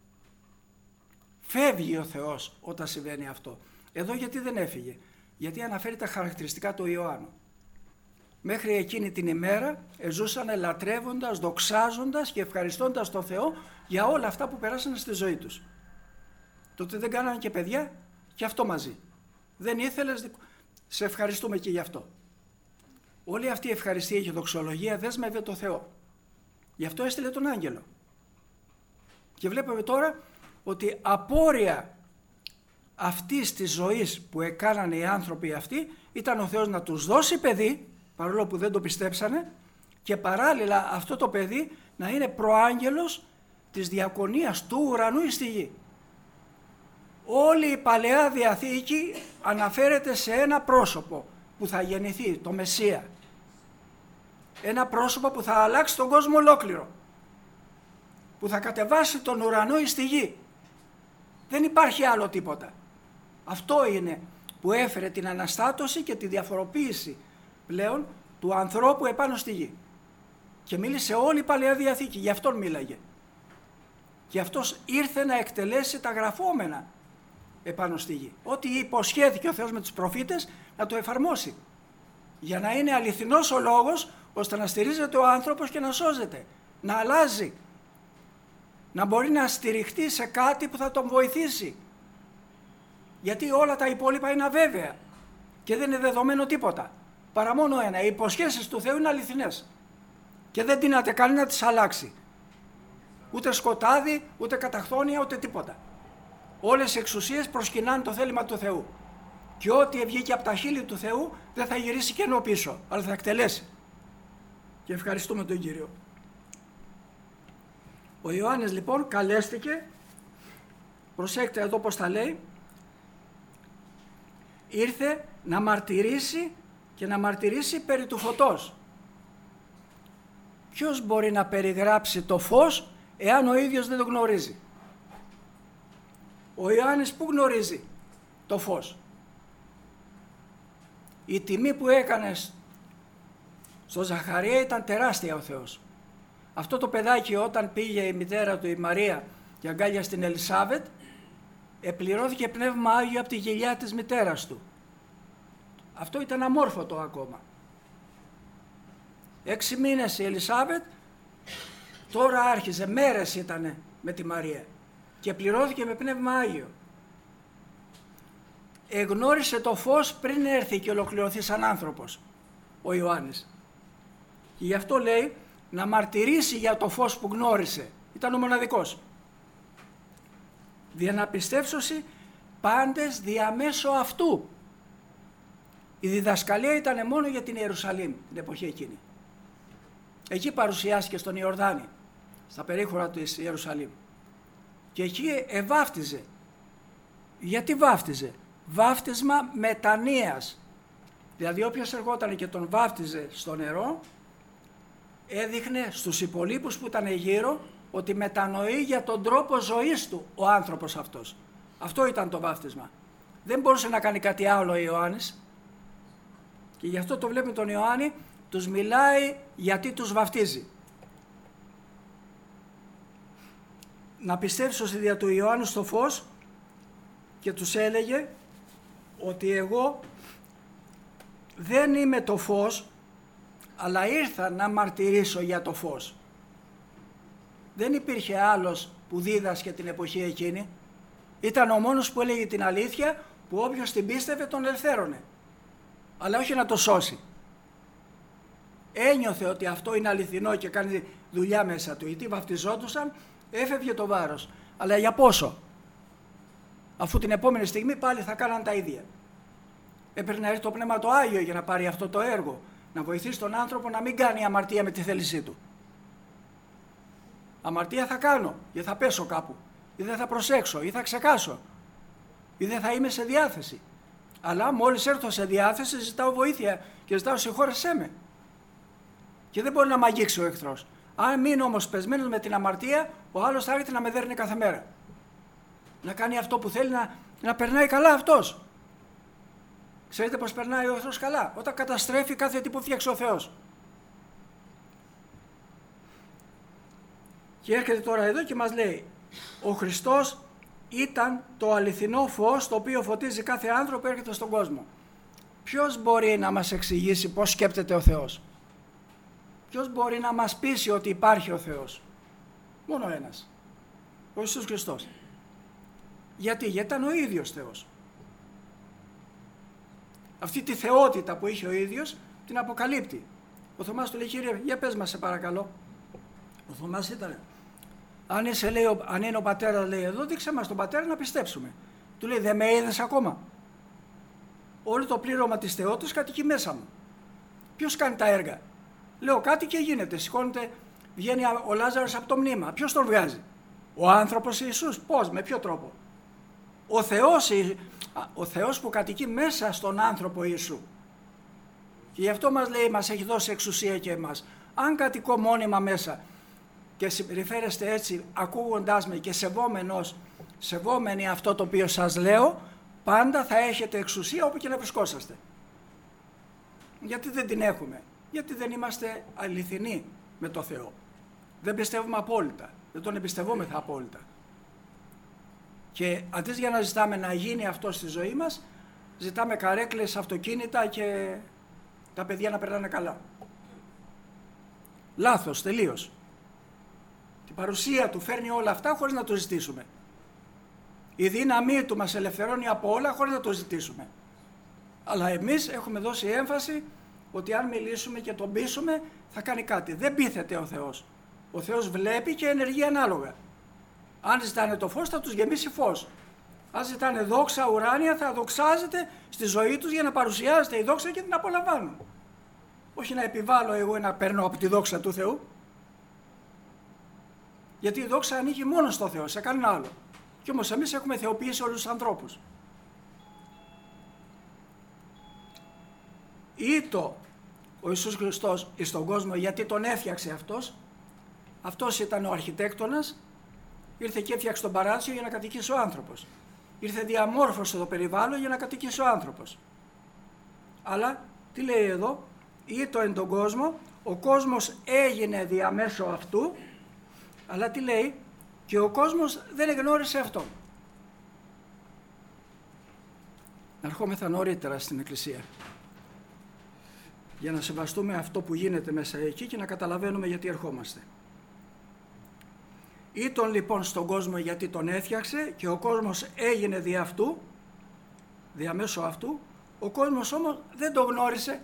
Φεύγει ο Θεός όταν συμβαίνει αυτό. Εδώ γιατί δεν έφυγε? Γιατί αναφέρει τα χαρακτηριστικά του Ιωάννου. Μέχρι εκείνη την ημέρα ζούσαν λατρεύοντας, δοξάζοντας και ευχαριστώντας τον Θεό για όλα αυτά που περάσανε στη ζωή τους. Τότε δεν κάνανε και παιδιά, και αυτό μαζί. Δεν ήθελες, σε ευχαριστούμε και γι' αυτό. Όλη αυτή η ευχαριστία και η δοξολογία δέσμευε το Θεό. Γι' αυτό έστειλε τον άγγελο. Και βλέπουμε τώρα ότι απόρρια αυτής της ζωής που έκαναν οι άνθρωποι αυτοί ήταν ο Θεός να τους δώσει παιδί, παρόλο που δεν το πιστέψανε, και παράλληλα αυτό το παιδί να είναι προάγγελος της διακονίας του ουρανού στη γη. Όλη η Παλαιά Διαθήκη αναφέρεται σε ένα πρόσωπο που θα γεννηθεί, το Μεσσία. Ένα πρόσωπο που θα αλλάξει τον κόσμο ολόκληρο, που θα κατεβάσει τον ουρανό στη γη. Δεν υπάρχει άλλο τίποτα. Αυτό είναι που έφερε την αναστάτωση και τη διαφοροποίηση πλέον του ανθρώπου επάνω στη γη. Και μίλησε όλη η Παλαιά Διαθήκη, γι' αυτόν μίλαγε. Και αυτός ήρθε να εκτελέσει τα γραφόμενα επάνω στη γη. Ό,τι υποσχέθηκε ο Θεός με τους προφήτες να το εφαρμόσει. Για να είναι αληθινός ο λόγος, ώστε να στηρίζεται ο άνθρωπος και να σώζεται. Να αλλάζει. Να μπορεί να στηριχτεί σε κάτι που θα τον βοηθήσει. Γιατί όλα τα υπόλοιπα είναι αβέβαια και δεν είναι δεδομένο τίποτα. Παρά μόνο ένα, οι υποσχέσεις του Θεού είναι αληθινές και δεν τίναται κανεί να τις αλλάξει. Ούτε σκοτάδι, ούτε καταχθόνια, ούτε τίποτα. Όλες οι εξουσίες προσκυνάνε το θέλημα του Θεού. Και ό,τι βγήκε από τα χείλη του Θεού δεν θα γυρίσει κενό πίσω, αλλά θα εκτελέσει. Και ευχαριστούμε τον Κύριο. Ο Ιωάννης λοιπόν καλέστηκε, προσέξτε εδώ πως τα λέει, ήρθε να μαρτυρήσει και να μαρτυρήσει περί του φωτός. Ποιος μπορεί να περιγράψει το φως εάν ο ίδιος δεν το γνωρίζει? Ο Ιωάννης που γνωρίζει το φως? Η τιμή που έκανες στο Ζαχαρία ήταν τεράστια ο Θεός. Αυτό το παιδάκι όταν πήγε η μητέρα του η Μαρία και αγκάλιασε την Ελισάβετ, επληρώθηκε πνεύμα Άγιο από τη γυλιά της μητέρας του. Αυτό ήταν αμόρφωτο ακόμα. Έξι μήνες η Ελισάβετ, τώρα άρχιζε, μέρες ήτανε με τη Μαρία και πληρώθηκε με πνεύμα Άγιο. Εγνώρισε το φως πριν έρθει και ολοκληρωθεί σαν άνθρωπος ο Ιωάννης. Και γι' αυτό λέει να μαρτυρήσει για το φως που γνώρισε. Ήταν ο μοναδικός. Διαναπιστεύσωση πάντες διαμέσω αυτού. Η διδασκαλία ήταν μόνο για την Ιερουσαλήμ την εποχή εκείνη. Εκεί παρουσιάστηκε στον Ιορδάνη, στα περίχωρα της Ιερουσαλήμ. Και εκεί εβάφτιζε. Γιατί βάφτιζε? Βάφτισμα μετανοίας. Δηλαδή όποιος ερχόταν και τον βάφτιζε στο νερό, έδειχνε στους υπολείπους που ήταν γύρω ότι μετανοεί για τον τρόπο ζωής του ο άνθρωπος αυτός. Αυτό ήταν το βάφτισμα. Δεν μπορούσε να κάνει κάτι άλλο ο Ιωάννης. Και γι' αυτό το βλέπουμε τον Ιωάννη, τους μιλάει γιατί τους βαφτίζει. Να πιστεύσω στη δια του Ιωάννου στο φως και τους έλεγε ότι εγώ δεν είμαι το φως, αλλά ήρθα να μαρτυρήσω για το φως. Δεν υπήρχε άλλος που δίδασκε την εποχή εκείνη. Ήταν ο μόνος που έλεγε την αλήθεια, που όποιος την πίστευε τον ελευθέρωνε. Αλλά όχι να το σώσει. Ένιωθε ότι αυτό είναι αληθινό και κάνει δουλειά μέσα του. Γιατί βαφτιζόντουσαν, έφευγε το βάρος. Αλλά για πόσο? Αφού την επόμενη στιγμή πάλι θα κάναν τα ίδια. Έπρεπε να έρθει το Πνεύμα το Άγιο για να πάρει αυτό το έργο. Να βοηθήσει τον άνθρωπο να μην κάνει αμαρτία με τη θέλησή του. Αμαρτία θα κάνω ή θα πέσω κάπου. Ή δεν θα προσέξω ή θα ξεκάσω. Ή δεν θα είμαι σε διάθεση. Αλλά μόλις έρθω σε διάθεση ζητάω βοήθεια και ζητάω συγχώρεσέ με. Και δεν μπορεί να μ' αγγίξει ο εχθρός. Αν μείνω όμως πεσμένος με την αμαρτία, ο άλλος θα έρθει να με δέρνει κάθε μέρα. Να κάνει αυτό που θέλει, να να περνάει καλά αυτός. Ξέρετε πως περνάει ο εχθρός καλά? Όταν καταστρέφει κάθε τι που φτιάξει ο Θεός. Και έρχεται τώρα εδώ και μας λέει, ο Χριστός ήταν το αληθινό φως το οποίο φωτίζει κάθε άνθρωπο που έρχεται στον κόσμο. Ποιος μπορεί να μας εξηγήσει πώς σκέπτεται ο Θεός? Ποιος μπορεί να μας πείσει ότι υπάρχει ο Θεός? Μόνο ένας. Ο Ιησούς Χριστός. Γιατί? Γιατί ήταν ο ίδιος Θεός. Αυτή τη θεότητα που είχε ο ίδιος την αποκαλύπτει. Ο Θωμάς του λέει, Κύριε, για πες μας σε παρακαλώ. Ο Θωμάς ήταν, αν, είσαι, λέει, αν είναι ο πατέρας, λέει, εδώ, δείξε μας τον πατέρα να πιστέψουμε. Του λέει, δεν με είδες ακόμα? Όλο το πλήρωμα της θεότητας κατοικεί μέσα μου. Ποιος κάνει τα έργα? Λέω κάτι και γίνεται. Σηκώνεται, βγαίνει ο Λάζαρος από το μνήμα. Ποιος τον βγάζει? Ο άνθρωπος Ιησούς. Πώς, με ποιο τρόπο? Ο Θεός, ο Θεός που κατοικεί μέσα στον άνθρωπο Ιησού. Και γι' αυτό μας λέει, μας έχει δώσει εξουσία και εμάς. Αν κατοικώ μόνιμα μέσα και συμπεριφέρεστε έτσι, ακούγοντάς με και σεβόμενος, σεβόμενοι αυτό το οποίο σας λέω, πάντα θα έχετε εξουσία όπου και να βρισκόσαστε. Γιατί δεν την έχουμε? Γιατί δεν είμαστε αληθινοί με το Θεό. Δεν πιστεύουμε απόλυτα. Δεν τον εμπιστευόμεθα απόλυτα. Και αντί για να ζητάμε να γίνει αυτό στη ζωή μας, ζητάμε καρέκλες, αυτοκίνητα και τα παιδιά να περνάνε καλά. Λάθος, τελείως. Την παρουσία του φέρνει όλα αυτά χωρίς να το ζητήσουμε. Η δύναμή του μας ελευθερώνει από όλα χωρίς να το ζητήσουμε. Αλλά εμείς έχουμε δώσει έμφαση ότι αν μιλήσουμε και τον πείσουμε θα κάνει κάτι. Δεν πείθεται ο Θεός. Ο Θεός βλέπει και ενεργεί ανάλογα. Αν ζητάνε το φως θα τους γεμίσει φως. Αν ζητάνε δόξα ουράνια θα δοξάζεται στη ζωή τους για να παρουσιάζεται η δόξα και την απολαμβάνουν. Όχι να επιβάλλω εγώ να παίρνω από τη δόξα του Θεού. Γιατί η δόξα ανήκει μόνο στο Θεό, σε κανένα άλλο. Και όμως εμείς έχουμε θεοποιήσει όλους τους ανθρώπους. Ήτο ο Ιησούς Χριστός στον κόσμο γιατί τον έφτιαξε αυτός. Αυτός ήταν ο αρχιτέκτονας. Ήρθε και έφτιαξε τον παράδεισο για να κατοικήσει ο άνθρωπος. Ήρθε διαμόρφωσε το περιβάλλον για να κατοικήσει ο άνθρωπος. Αλλά τι λέει εδώ? Ήτο εν τον κόσμο, ο κόσμος έγινε διαμέσω αυτού, αλλά τι λέει? Και ο κόσμος δεν εγνώρισε αυτό. Να ερχόμεθα νωρίτερα στην Εκκλησία για να σεβαστούμε αυτό που γίνεται μέσα εκεί και να καταλαβαίνουμε γιατί ερχόμαστε. Ήτον λοιπόν στον κόσμο γιατί τον έφτιαξε και ο κόσμος έγινε δι' αυτού, διαμέσω αυτού, ο κόσμος όμως δεν τον γνώρισε,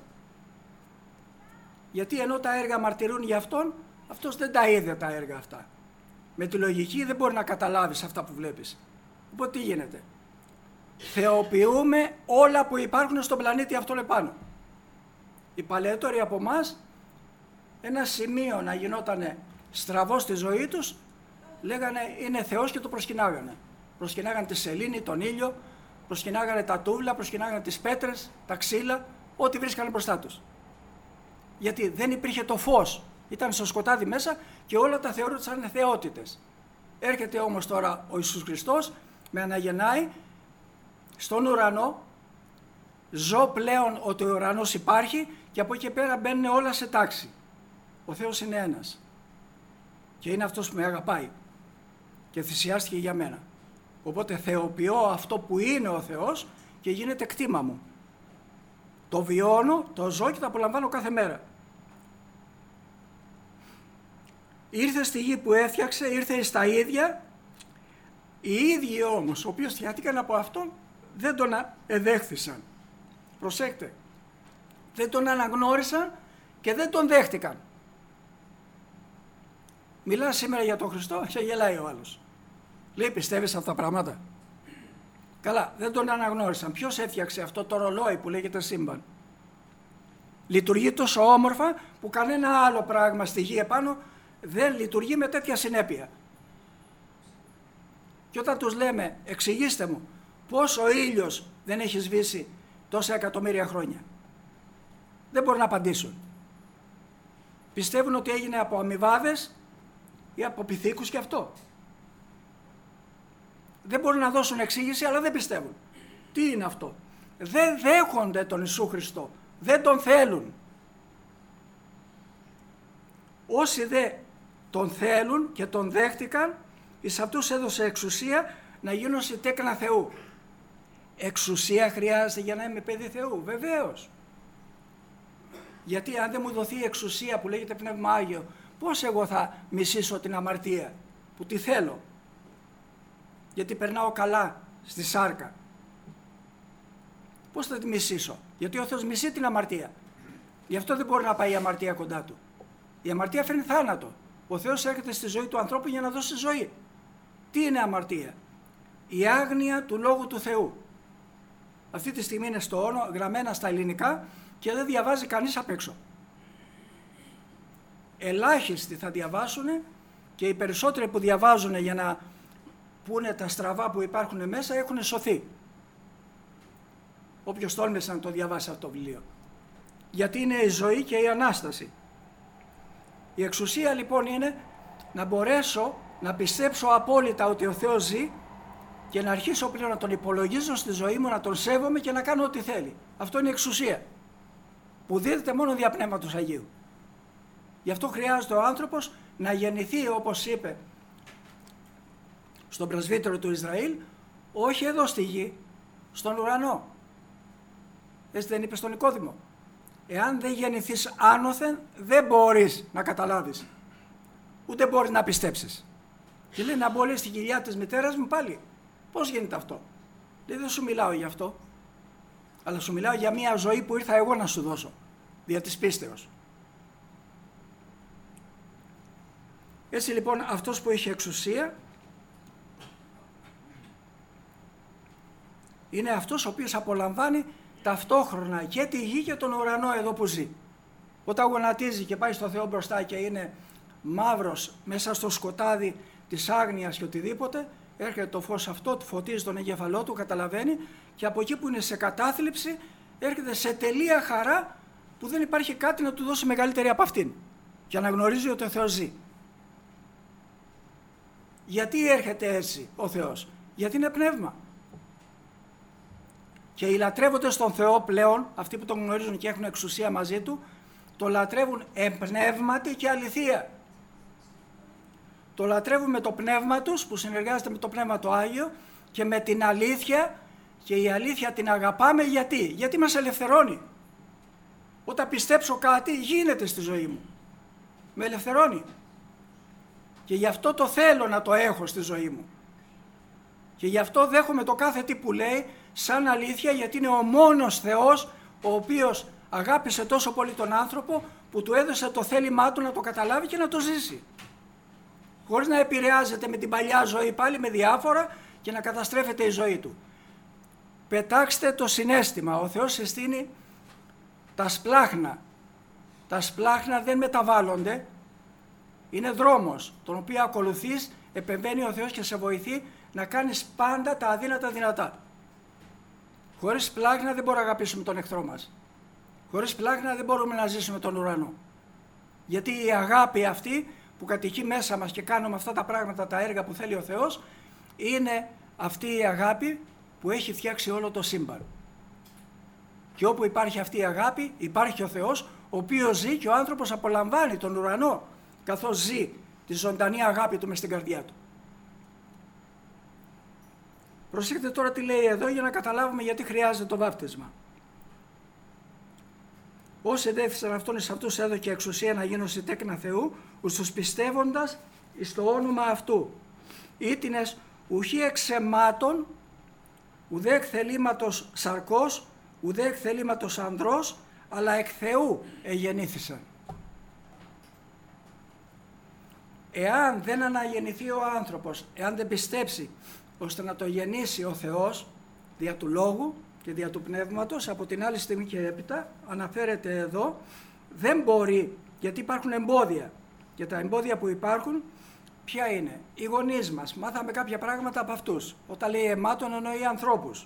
γιατί ενώ τα έργα μαρτυρούν για αυτόν, αυτός δεν τα είδε τα έργα αυτά. Με τη λογική δεν μπορεί να καταλάβεις αυτά που βλέπεις. Οπότε τι γίνεται? Θεοποιούμε όλα που υπάρχουν στον πλανήτη αυτόν επάνω. Οι παλαιότεροι από εμάς, ένα σημείο να γινόταν στραβό στη ζωή τους, λέγανε είναι Θεός και το προσκυνάγανε. Προσκυνάγανε τη σελήνη, τον ήλιο, προσκυνάγανε τα τούβλα, προσκυνάγανε τις πέτρες, τα ξύλα, ό,τι βρίσκανε μπροστά τους. Γιατί δεν υπήρχε το φως, ήταν στο σκοτάδι μέσα και όλα τα θεωρούσαν θεότητες. Έρχεται όμως τώρα ο Ιησούς Χριστός, με αναγεννάει στον ουρανό, ζω πλέον ότι ο ουρανός υπάρχει και από εκεί και πέρα μπαίνουν όλα σε τάξη. Ο Θεός είναι ένας και είναι αυτός που με αγαπάει και θυσιάστηκε για μένα. Οπότε θεοποιώ αυτό που είναι ο Θεός και γίνεται κτήμα μου. Το βιώνω, το ζω και το απολαμβάνω κάθε μέρα. Ήρθε στη γη που έφτιαξε, ήρθε στα ίδια. Οι ίδιοι όμως, οι οποίοι θυατήκαν από αυτόν, δεν τον εδέχθησαν. Προσέξτε, δεν τον αναγνώρισαν και δεν τον δέχτηκαν. Μιλάς σήμερα για τον Χριστό και γελάει ο άλλος. Λέει, πιστεύεις αυτά τα πράγματα? Καλά, δεν τον αναγνώρισαν. Ποιος έφτιαξε αυτό το ρολόι που λέγεται σύμπαν? Λειτουργεί τόσο όμορφα που κανένα άλλο πράγμα στη γη επάνω δεν λειτουργεί με τέτοια συνέπεια. Και όταν τους λέμε, εξηγήστε μου, πώς ο ήλιος δεν έχει σβήσει τόσα εκατομμύρια χρόνια? Δεν μπορούν να απαντήσουν. Πιστεύουν ότι έγινε από αμοιβάδες ή από πυθίκους και αυτό. δεν μπορούν να δώσουν εξήγηση, αλλά δεν πιστεύουν. Τι είναι αυτό? Δεν δέχονται τον Ιησού Χριστό, δεν τον θέλουν. Όσοι δε τον θέλουν και τον δέχτηκαν, εις αυτούς έδωσε εξουσία να γίνουν σε τέκνα Θεού. Εξουσία χρειάζεται για να είμαι παιδί Θεού? Βεβαίως. Γιατί αν δεν μου δοθεί η εξουσία που λέγεται Πνεύμα Άγιο, πώς εγώ θα μισήσω την αμαρτία που τη θέλω? Γιατί περνάω καλά στη σάρκα. Πώς θα τη μισήσω? Γιατί ο Θεός μισεί την αμαρτία. Γι' αυτό δεν μπορεί να πάει η αμαρτία κοντά του. Η αμαρτία φέρνει θάνατο. Ο Θεός έρχεται στη ζωή του ανθρώπου για να δώσει ζωή. Τι είναι αμαρτία? Η άγνοια του Λόγου του Θεού. Αυτή τη στιγμή είναι στο όνο, γραμμένα στα ελληνικά και δεν διαβάζει κανείς απ' έξω. Ελάχιστοι θα διαβάσουν και οι περισσότεροι που διαβάζουν για να πούνε τα στραβά που υπάρχουν μέσα έχουν σωθεί. Όποιος τόλμησε να το διαβάσει αυτό το βιβλίο. Γιατί είναι η ζωή και η Ανάσταση. Η εξουσία λοιπόν είναι να μπορέσω να πιστέψω απόλυτα ότι ο Θεός ζει και να αρχίσω πλέον να τον υπολογίζω στη ζωή μου, να τον σέβομαι και να κάνω ό,τι θέλει. Αυτό είναι η εξουσία που δίδεται μόνο δια Πνεύματος Αγίου. Γι' αυτό χρειάζεται ο άνθρωπος να γεννηθεί, όπως είπε στον πρεσβύτερο του Ισραήλ, όχι εδώ στη γη, στον ουρανό. Έτσι δεν είπε στον Νικόδημο? Εάν δεν γεννηθείς άνωθεν, δεν μπορείς να καταλάβεις. Ούτε μπορείς να πιστέψεις. Και λέει να μπω λέει στη κοιλιά της μητέρας μου πάλι. Πώς γίνεται αυτό? Λέει δεν σου μιλάω για αυτό. Αλλά σου μιλάω για μια ζωή που ήρθα εγώ να σου δώσω. Δια της πίστεως. Έτσι λοιπόν αυτός που έχει εξουσία είναι αυτός ο οποίος απολαμβάνει ταυτόχρονα και τη γη και τον ουρανό εδώ που ζει. Όταν γονατίζει και πάει στο Θεό μπροστά και είναι μαύρος μέσα στο σκοτάδι της άγνοιας και οτιδήποτε, έρχεται το φως αυτό, φωτίζει τον εγκέφαλό του, καταλαβαίνει και από εκεί που είναι σε κατάθλιψη έρχεται σε τελεία χαρά που δεν υπάρχει κάτι να του δώσει μεγαλύτερη από αυτήν και αναγνωρίζει ότι ο Θεός ζει. Γιατί έρχεται έτσι ο Θεός? Γιατί είναι πνεύμα. Και οι λατρεύοντες τον Θεό πλέον, αυτοί που τον γνωρίζουν και έχουν εξουσία μαζί του, το λατρεύουν εμπνεύματι και αληθεία. Το λατρεύουν με το πνεύμα τους που συνεργάζεται με το Πνεύμα το Άγιο και με την αλήθεια, και η αλήθεια την αγαπάμε γιατί? Γιατί μας ελευθερώνει. Όταν πιστέψω κάτι γίνεται στη ζωή μου. Με ελευθερώνει. Και γι' αυτό το θέλω να το έχω στη ζωή μου. Και γι' αυτό δέχομαι το κάθε τι που λέει σαν αλήθεια, γιατί είναι ο μόνος Θεός ο οποίος αγάπησε τόσο πολύ τον άνθρωπο που του έδωσε το θέλημά του να το καταλάβει και να το ζήσει. Χωρίς να επηρεάζεται με την παλιά ζωή πάλι με διάφορα και να καταστρέφεται η ζωή του. Πετάξτε το συναίσθημα. Ο Θεός συστήνει τα σπλάχνα. Τα σπλάχνα δεν μεταβάλλονται. Είναι δρόμος τον οποίο ακολουθείς, επεμβαίνει ο Θεός και σε βοηθεί να κάνεις πάντα τα αδύνατα δυνατά. Χωρίς πλάγνα δεν μπορούμε να αγαπήσουμε τον εχθρό μας. Χωρίς πλάγνα δεν μπορούμε να ζήσουμε τον ουρανό. Γιατί η αγάπη αυτή που κατοικεί μέσα μας και κάνουμε αυτά τα πράγματα, τα έργα που θέλει ο Θεός, είναι αυτή η αγάπη που έχει φτιάξει όλο το σύμπαν. Και όπου υπάρχει αυτή η αγάπη υπάρχει ο Θεός, ο οποίος ζει και ο άνθρωπος απολαμβάνει τον ουρανό καθώς ζει τη ζωντανή αγάπη του μες στην καρδιά του. Προσέξτε τώρα τι λέει εδώ για να καταλάβουμε γιατί χρειάζεται το βάπτισμα. Όσοι εδέφησαν αυτόν εις αυτούς έδωκε εξουσία να γίνουν σε τέκνα Θεού, ους τους πιστεύοντας εις το όνομα αυτού. Ήτινες ουχή εξαιμάτων, ουδέ εκ θελήματος σαρκός, ουδέ εκ θελήματος ανδρός, αλλά εκ Θεού εγεννήθησαν. Εάν δεν αναγεννηθεί ο άνθρωπος, εάν δεν πιστέψει ώστε να το γεννήσει ο Θεός δια του Λόγου και δια του Πνεύματος, από την άλλη στιγμή και έπειτα, αναφέρεται εδώ, δεν μπορεί, γιατί υπάρχουν εμπόδια. Και τα εμπόδια που υπάρχουν, ποια είναι? Οι γονείς μας. Μάθαμε κάποια πράγματα από αυτούς. Όταν λέει αιμάτων εννοεί ανθρώπους.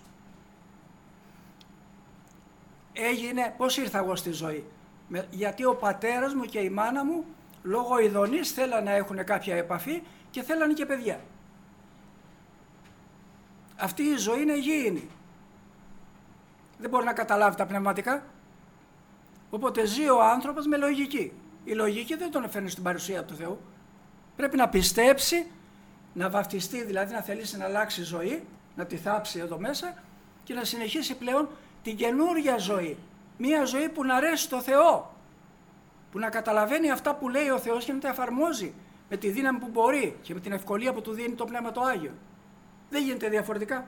Έγινε, πώς ήρθα εγώ στη ζωή? Με, γιατί ο πατέρας μου και η μάνα μου, λόγω ειδονής, θέλανε να έχουν κάποια επαφή και θέλανε και παιδιά. αυτή η ζωή είναι γήινη. Δεν μπορεί να καταλάβει τα πνευματικά. Οπότε ζει ο άνθρωπος με λογική. Η λογική δεν τον φέρνει στην παρουσία του Θεού. Πρέπει να πιστέψει, να βαφτιστεί, δηλαδή να θελήσει να αλλάξει ζωή, να τη θάψει εδώ μέσα και να συνεχίσει πλέον την καινούργια ζωή. Μία ζωή που να αρέσει στο Θεό, που να καταλαβαίνει αυτά που λέει ο Θεός και να τα εφαρμόζει με τη δύναμη που μπορεί και με την ευκολία που του δίνει το Πνεύμα το Άγιο. Δεν γίνεται διαφορετικά.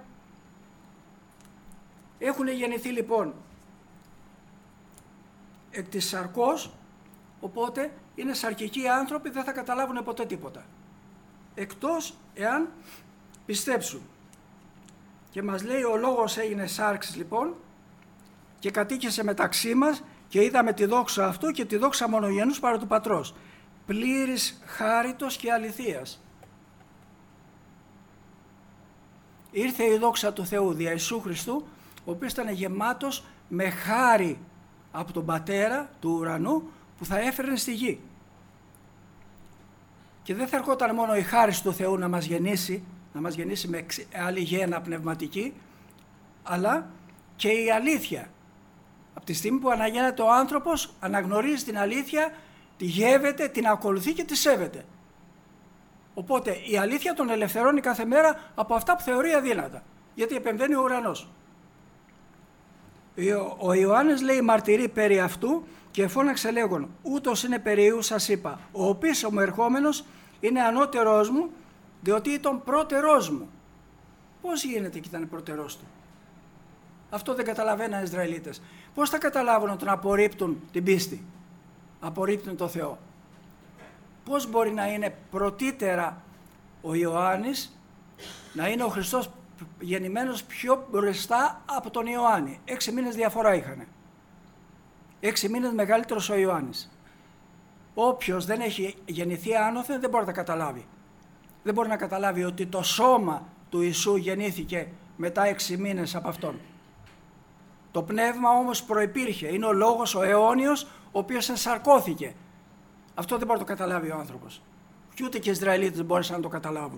Έχουν γεννηθεί λοιπόν εκ της σαρκός, οπότε είναι σαρκικοί άνθρωποι, δεν θα καταλάβουν ποτέ τίποτα. Εκτός εάν πιστέψουν. Και μας λέει ο λόγος έγινε σάρξ λοιπόν και κατοίκησε μεταξύ μας και είδαμε τη δόξα αυτού και τη δόξα μονογενούς παρά του Πατρός, πλήρης χάριτος και αληθείας. Ήρθε η δόξα του Θεού δια Ιησού Χριστού, ο οποίος ήταν γεμάτος με χάρη από τον Πατέρα του ουρανού που θα έφερνε στη γη. Και δεν θα ερχόταν μόνο η χάρη του Θεού να μας γεννήσει, να μας γεννήσει με άλλη γέννα πνευματική, αλλά και η αλήθεια. Από τη στιγμή που αναγέννεται ο άνθρωπος, αναγνωρίζει την αλήθεια, τη γεύεται, την ακολουθεί και τη σέβεται. Οπότε η αλήθεια τον ελευθερώνει κάθε μέρα από αυτά που θεωρεί αδύνατα, γιατί επεμβαίνει ο ουρανός. Ο Ιωάννης λέει μαρτυρεί περί αυτού και φώναξε λέγον, ούτως είναι περί σας είπα, ο οποίος μου ερχόμενος είναι ανώτερός μου, διότι ήταν πρώτερός μου. Πώς γίνεται και ήταν πρώτερός του? Αυτό δεν καταλαβαίνουν οι Ισραηλίτες. Πώς θα καταλάβουν όταν απορρίπτουν την πίστη, απορρίπτουν το Θεό? Πώς μπορεί να είναι πρωτήτερα ο Ιωάννης, να είναι ο Χριστός γεννημένος πιο μπροστά από τον Ιωάννη? Έξι μήνες διαφορά είχανε. Έξι μήνες μεγαλύτερος ο Ιωάννης. Όποιος δεν έχει γεννηθεί άνωθεν δεν μπορεί να καταλάβει. Δεν μπορεί να καταλάβει ότι το σώμα του Ιησού γεννήθηκε μετά έξι μήνες από αυτόν. Το πνεύμα όμως προϋπήρχε. Είναι ο λόγος, ο αιώνιος, ο οποίος ενσαρκώθηκε. Αυτό δεν μπορεί να το καταλάβει ο άνθρωπος. Και ούτε και οι Ισραηλίτες μπόρεσαν να το καταλάβουν.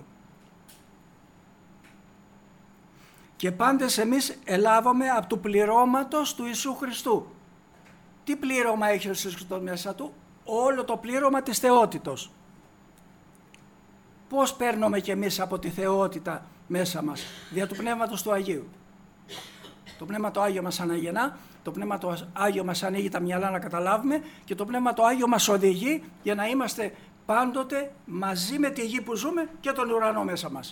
Και πάντες εμείς ελάβαμε από του πληρώματος του Ιησού Χριστού. Τι πλήρωμα έχει ο Ιησούς Χριστός μέσα του? Όλο το πλήρωμα της θεότητος. Πώς παίρνουμε κι εμείς από τη θεότητα μέσα μας? Δια του Πνεύματος του Αγίου. Το Πνεύμα το Άγιο μας αναγεννά, το Πνεύμα το Άγιο μας ανοίγει τα μυαλά να καταλάβουμε και το Πνεύμα το Άγιο μας οδηγεί για να είμαστε πάντοτε μαζί με τη γη που ζούμε και τον ουρανό μέσα μας.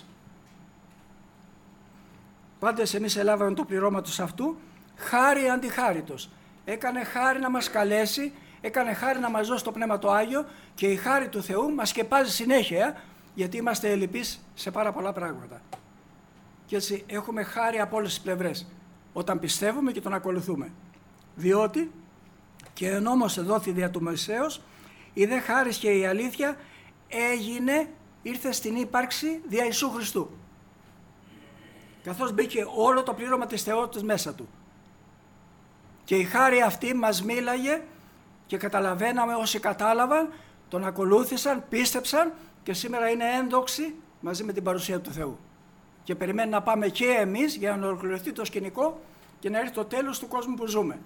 Πάντες εμείς ελάβαμε το πληρώματος αυτού, χάρη αντιχάριτος. Έκανε χάρη να μας καλέσει, έκανε χάρη να μας δώσει το Πνεύμα το Άγιο και η χάρη του Θεού μας σκεπάζει συνέχεια, γιατί είμαστε ελλειπείς σε πάρα πολλά πράγματα. Και έτσι έχουμε χάρη από όλες τις πλευρές, όταν πιστεύουμε και τον ακολουθούμε. Διότι και εν όμως εδόθη δια του Μωυσέως, η δε χάρις και η αλήθεια έγινε, ήρθε στην ύπαρξη δια Ιησού Χριστού. Καθώς μπήκε όλο το πλήρωμα της θεότητας μέσα του. Και η χάρη αυτή μας μίλαγε και καταλαβαίναμε όσοι κατάλαβαν, τον ακολούθησαν, πίστεψαν και σήμερα είναι ένδοξοι μαζί με την παρουσία του Θεού. Και περιμένει να πάμε και εμείς για να ολοκληρωθεί το σκηνικό και να έρθει το τέλος του κόσμου που ζούμε.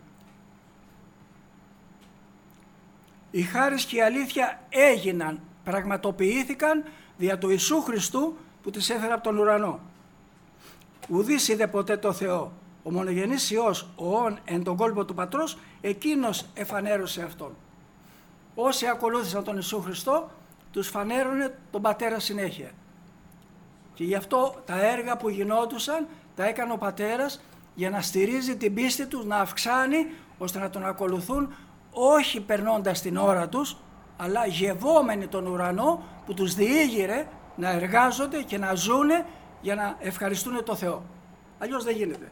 Η χάρις και η αλήθεια έγιναν, πραγματοποιήθηκαν δια του Ιησού Χριστού που τις έφερε από τον ουρανό. Ουδής είδε ποτέ το Θεό. Ο μονογενής Υιός, ο όν εν τον κόλπο του Πατρός, εκείνος εφανέρωσε Αυτόν. Όσοι ακολούθησαν τον Ιησού Χριστό, τους φανέρωνε τον Πατέρα συνέχεια. Και γι' αυτό τα έργα που γινόντουσαν, τα έκανε ο Πατέρας για να στηρίζει την πίστη τους, να αυξάνει, ώστε να τον ακολουθούν, όχι περνώντας την ώρα τους, αλλά γευόμενοι τον ουρανό που τους διήγηρε να εργάζονται και να ζούνε για να ευχαριστούν το Θεό. Αλλιώς δεν γίνεται.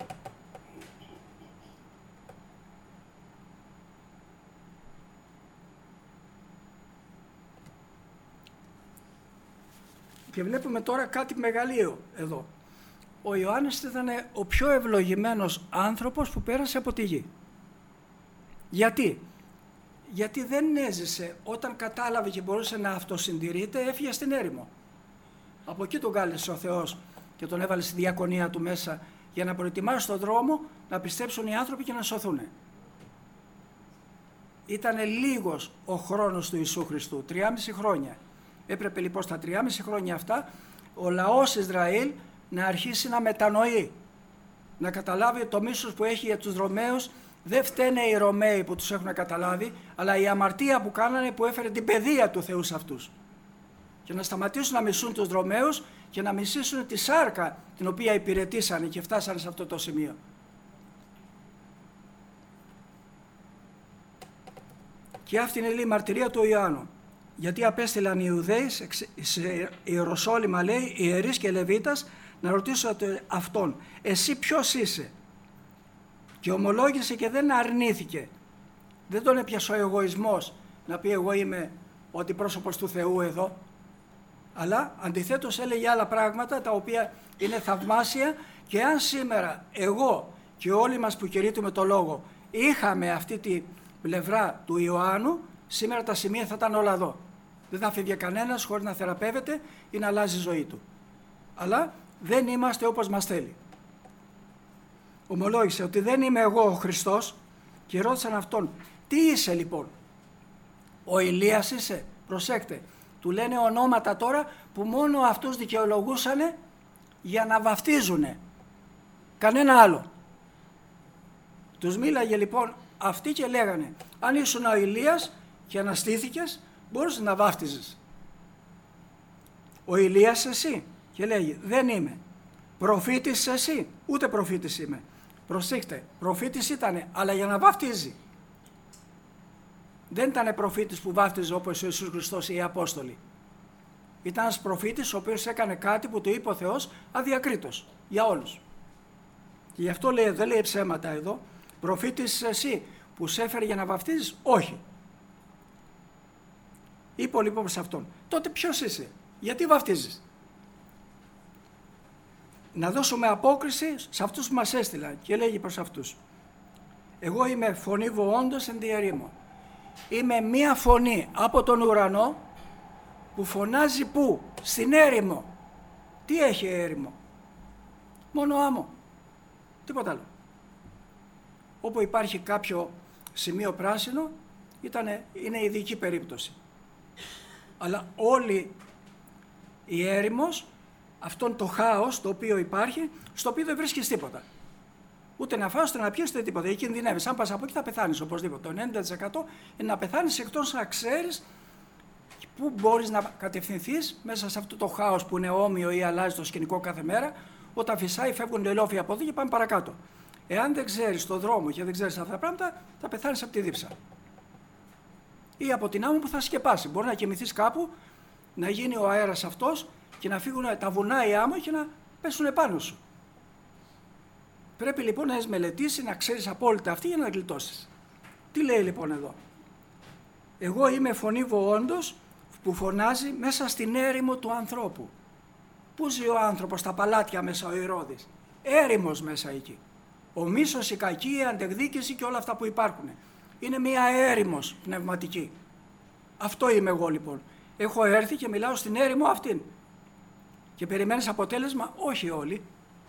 Και βλέπουμε τώρα κάτι μεγαλείο εδώ. Ο Ιωάννης ήταν ο πιο ευλογημένος άνθρωπος που πέρασε από τη γη. Γιατί? Γιατί δεν έζησε, όταν κατάλαβε και μπορούσε να αυτοσυντηρείται, έφυγε στην έρημο. Από εκεί τον κάλεσε ο Θεός και τον έβαλε στη διακονία του μέσα για να προετοιμάσει τον δρόμο να πιστέψουν οι άνθρωποι και να σωθούν. Ήτανε λίγος ο χρόνος του Ιησού Χριστού, τριάμισι χρόνια. Έπρεπε λοιπόν στα τριάμισι χρόνια αυτά ο λαός Ισραήλ να αρχίσει να μετανοεί, να καταλάβει το μίσος που έχει για τους Ρωμαίους. Δεν φταίνε οι Ρωμαίοι που τους έχουν καταλάβει, αλλά η αμαρτία που κάνανε που έφερε την παιδεία του Θεού σε αυτούς. Και να σταματήσουν να μισούν τους Ρωμαίους και να μισήσουν τη σάρκα την οποία υπηρετήσανε και φτάσανε σε αυτό το σημείο. Και αυτή είναι η μαρτυρία του Ιωάννου. Γιατί απέστειλαν οι Ιουδαίοι σε Ιεροσόλυμα, λέει, ιερείς και Λεβίτας, να ρωτήσουν αυτόν, εσύ ποιος είσαι? Και ομολόγησε και δεν αρνήθηκε. Δεν τον έπιασε ο εγωισμός να πει εγώ είμαι ο αντιπρόσωπος του Θεού εδώ. Αλλά αντιθέτως έλεγε άλλα πράγματα τα οποία είναι θαυμάσια, και αν σήμερα εγώ και όλοι μας που κηρύττουμε το λόγο είχαμε αυτή τη πλευρά του Ιωάννου, σήμερα τα σημεία θα ήταν όλα εδώ. Δεν θα φύγει κανένας χωρίς να θεραπεύεται ή να αλλάζει η ζωή του. Αλλά δεν είμαστε όπως μας θέλει. Ομολόγησε ότι δεν είμαι εγώ ο Χριστός και ρώτησαν αυτόν, τι είσαι λοιπόν? Ο Ηλίας είσαι? Προσέξτε, του λένε ονόματα τώρα που μόνο αυτούς δικαιολογούσανε για να βαφτίζουνε. Κανένα άλλο. Τους μίλαγε λοιπόν αυτοί και λέγανε, αν ήσουν ο Ηλίας και αναστήθηκες, μπορούσες να βάφτιζες. Ο Ηλίας εσύ? Και λέγει, δεν είμαι. Προφήτης εσύ? Ούτε προφήτης είμαι. Προσέξτε, προφήτης ήτανε, αλλά για να βαφτίζει. Δεν ήτανε προφήτης που βάφτιζε όπως ο Ιησούς Χριστός ή οι Απόστολοι. Ήταν ένας προφήτης ο οποίος έκανε κάτι που του είπε ο Θεός αδιακρίτως για όλους. Και γι' αυτό λέει, δεν λέει ψέματα εδώ. Προφήτης εσύ που σε έφερε για να βαφτίζεις? Όχι. Είπε λοιπόν σε αυτόν, τότε ποιος είσαι? Γιατί βαφτίζεις? Να δώσουμε απόκριση σε αυτούς που μας έστειλαν, και λέγει προς αυτούς, εγώ είμαι φωνή βοόντος εν τη ερήμο. Είμαι μία φωνή από τον ουρανό που φωνάζει πού? Στην έρημο. Τι έχει έρημο? Μόνο άμμο, τίποτα άλλο. Όπου υπάρχει κάποιο σημείο πράσινο ήτανε, είναι ειδική περίπτωση. Αλλά όλη η έρημος, αυτόν το χάος το οποίο υπάρχει, στο οποίο δεν βρίσκεις τίποτα. Ούτε να φάεις, ούτε να πιεις, ούτε τίποτα. Εκεί κινδυνεύεις. Αν πας από εκεί θα πεθάνεις οπωσδήποτε. Το ενενήντα τοις εκατό είναι να πεθάνεις, εκτός να ξέρεις πού μπορείς να κατευθυνθείς μέσα σε αυτό το χάος που είναι όμοιο ή αλλάζει το σκηνικό κάθε μέρα. Όταν φυσάει, φεύγουν ελόφοι από εδώ και πάμε παρακάτω. Εάν δεν ξέρεις τον δρόμο και δεν ξέρεις αυτά τα πράγματα, θα πεθάνεις από τη δίψα. Ή από την άμμο που θα σκεπάσει. Μπορεί να κοιμηθείς κάπου, να γίνει ο αέρας αυτός και να φύγουν τα βουνά η άμμο και να πέσουν επάνω σου. Πρέπει λοιπόν να έχεις μελετήσει, να ξέρεις απόλυτα αυτή για να γλιτώσεις. Τι λέει λοιπόν εδώ? Εγώ είμαι φωνή βοόντος που φωνάζει μέσα στην έρημο του ανθρώπου. Πού ζει ο άνθρωπος? Στα παλάτια μέσα ο Ηρώδης. Έρημος μέσα εκεί. Ο μίσος, η κακία, η αντεκδίκηση και όλα αυτά που υπάρχουν. Είναι μία έρημος πνευματική. Αυτό είμαι εγώ λοιπόν. Έχω έρθει και μιλάω στην έρημο αυτήν. Και περιμένεις αποτέλεσμα? Όχι όλοι.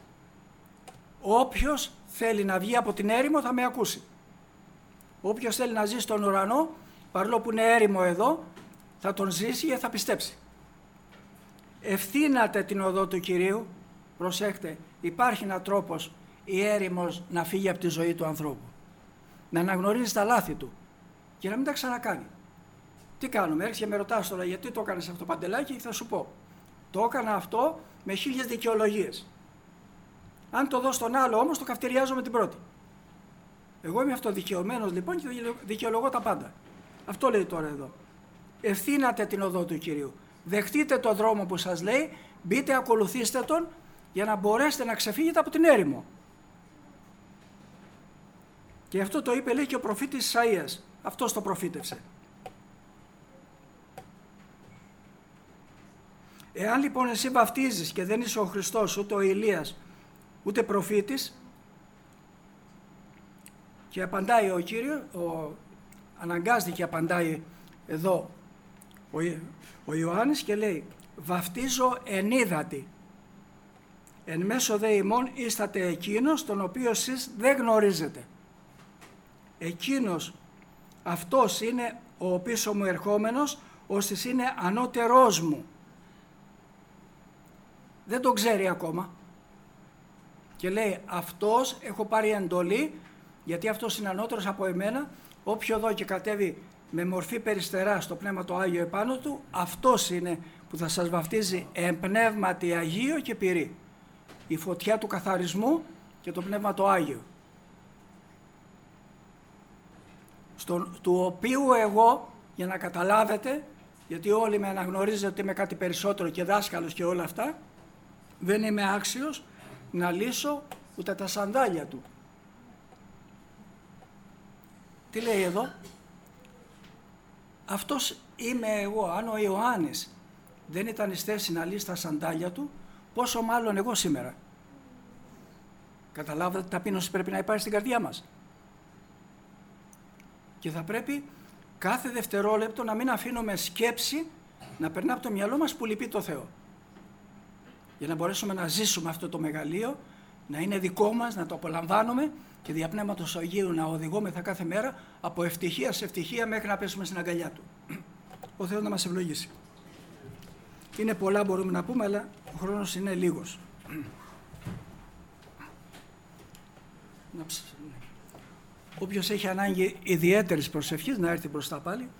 Όποιος θέλει να βγει από την έρημο θα με ακούσει. Όποιος θέλει να ζει στον ουρανό, παρόλο που είναι έρημο εδώ, θα τον ζήσει και θα πιστέψει. Ευθύνατε την οδό του Κυρίου. Προσέχτε, υπάρχει ένας τρόπος η έρημος να φύγει από τη ζωή του ανθρώπου. Να αναγνωρίζει τα λάθη του και να μην τα ξανακάνει. Τι κάνουμε? Έρχεσαι και με ρωτάς τώρα γιατί το έκανες αυτό το παντελάκι, θα σου πω. Το έκανα αυτό με χίλιες δικαιολογίες. Αν το δω στον άλλο όμως, το καυτηριάζω με την πρώτη. Εγώ είμαι αυτοδικαιωμένος λοιπόν και δικαιολογώ τα πάντα. Αυτό λέει τώρα εδώ. Ευθύνατε την οδό του Κυρίου. Δεχτείτε το δρόμο που σας λέει, μπείτε, ακολουθήστε τον για να μπορέσετε να ξεφύγετε από την έρημο. Και αυτό το είπε, λέει, και ο προφήτης Ισαΐας. Αυτός το προφήτευσε. Εάν λοιπόν εσύ βαφτίζεις και δεν είσαι ο Χριστός, ούτε ο Ηλίας, ούτε προφήτης, και απαντάει ο Κύριος, ο, αναγκάζεται και απαντάει εδώ ο, ο Ιωάννης και λέει, βαφτίζω εν ύδατι. Εν μέσω δε ημών ίσταται εκείνος τον οποίο εσείς δεν γνωρίζετε. Εκείνος, αυτός είναι ο πίσω μου ερχόμενος, ώστις είναι ανώτερός μου. Δεν τον ξέρει ακόμα. Και λέει, αυτός έχω πάρει εντολή, γιατί αυτός είναι ανώτερος από εμένα, όποιο δω και κατέβει με μορφή περιστερά στο Πνεύμα το Άγιο επάνω του, αυτός είναι που θα σας βαφτίζει εν πνεύματι Αγίο και πυρί. Η φωτιά του καθαρισμού και το Πνεύμα το Άγιο. Στον, του οποίου εγώ, για να καταλάβετε, γιατί όλοι με αναγνωρίζετε ότι είμαι κάτι περισσότερο και δάσκαλος και όλα αυτά, δεν είμαι άξιος να λύσω ούτε τα σαντάλια του. Τι λέει εδώ? Αυτός είμαι εγώ. Αν ο Ιωάννης δεν ήταν εις θέση να λύσει τα σαντάλια του, πόσο μάλλον εγώ σήμερα. Καταλάβατε, ταπείνωση πρέπει να υπάρχει στην καρδιά μας. Και θα πρέπει κάθε δευτερόλεπτο να μην αφήνουμε σκέψη να περνά από το μυαλό μας που λυπεί το Θεό. Για να μπορέσουμε να ζήσουμε αυτό το μεγαλείο, να είναι δικό μας, να το απολαμβάνουμε και δια Πνεύματος Αγίου να οδηγούμεθα κάθε μέρα από ευτυχία σε ευτυχία μέχρι να πέσουμε στην αγκαλιά Του. Ο Θεός να μας ευλογήσει. Είναι πολλά μπορούμε να πούμε, αλλά ο χρόνος είναι λίγος. Όποιος έχει ανάγκη ιδιαίτερης προσευχής να έρθει μπροστά πάλι.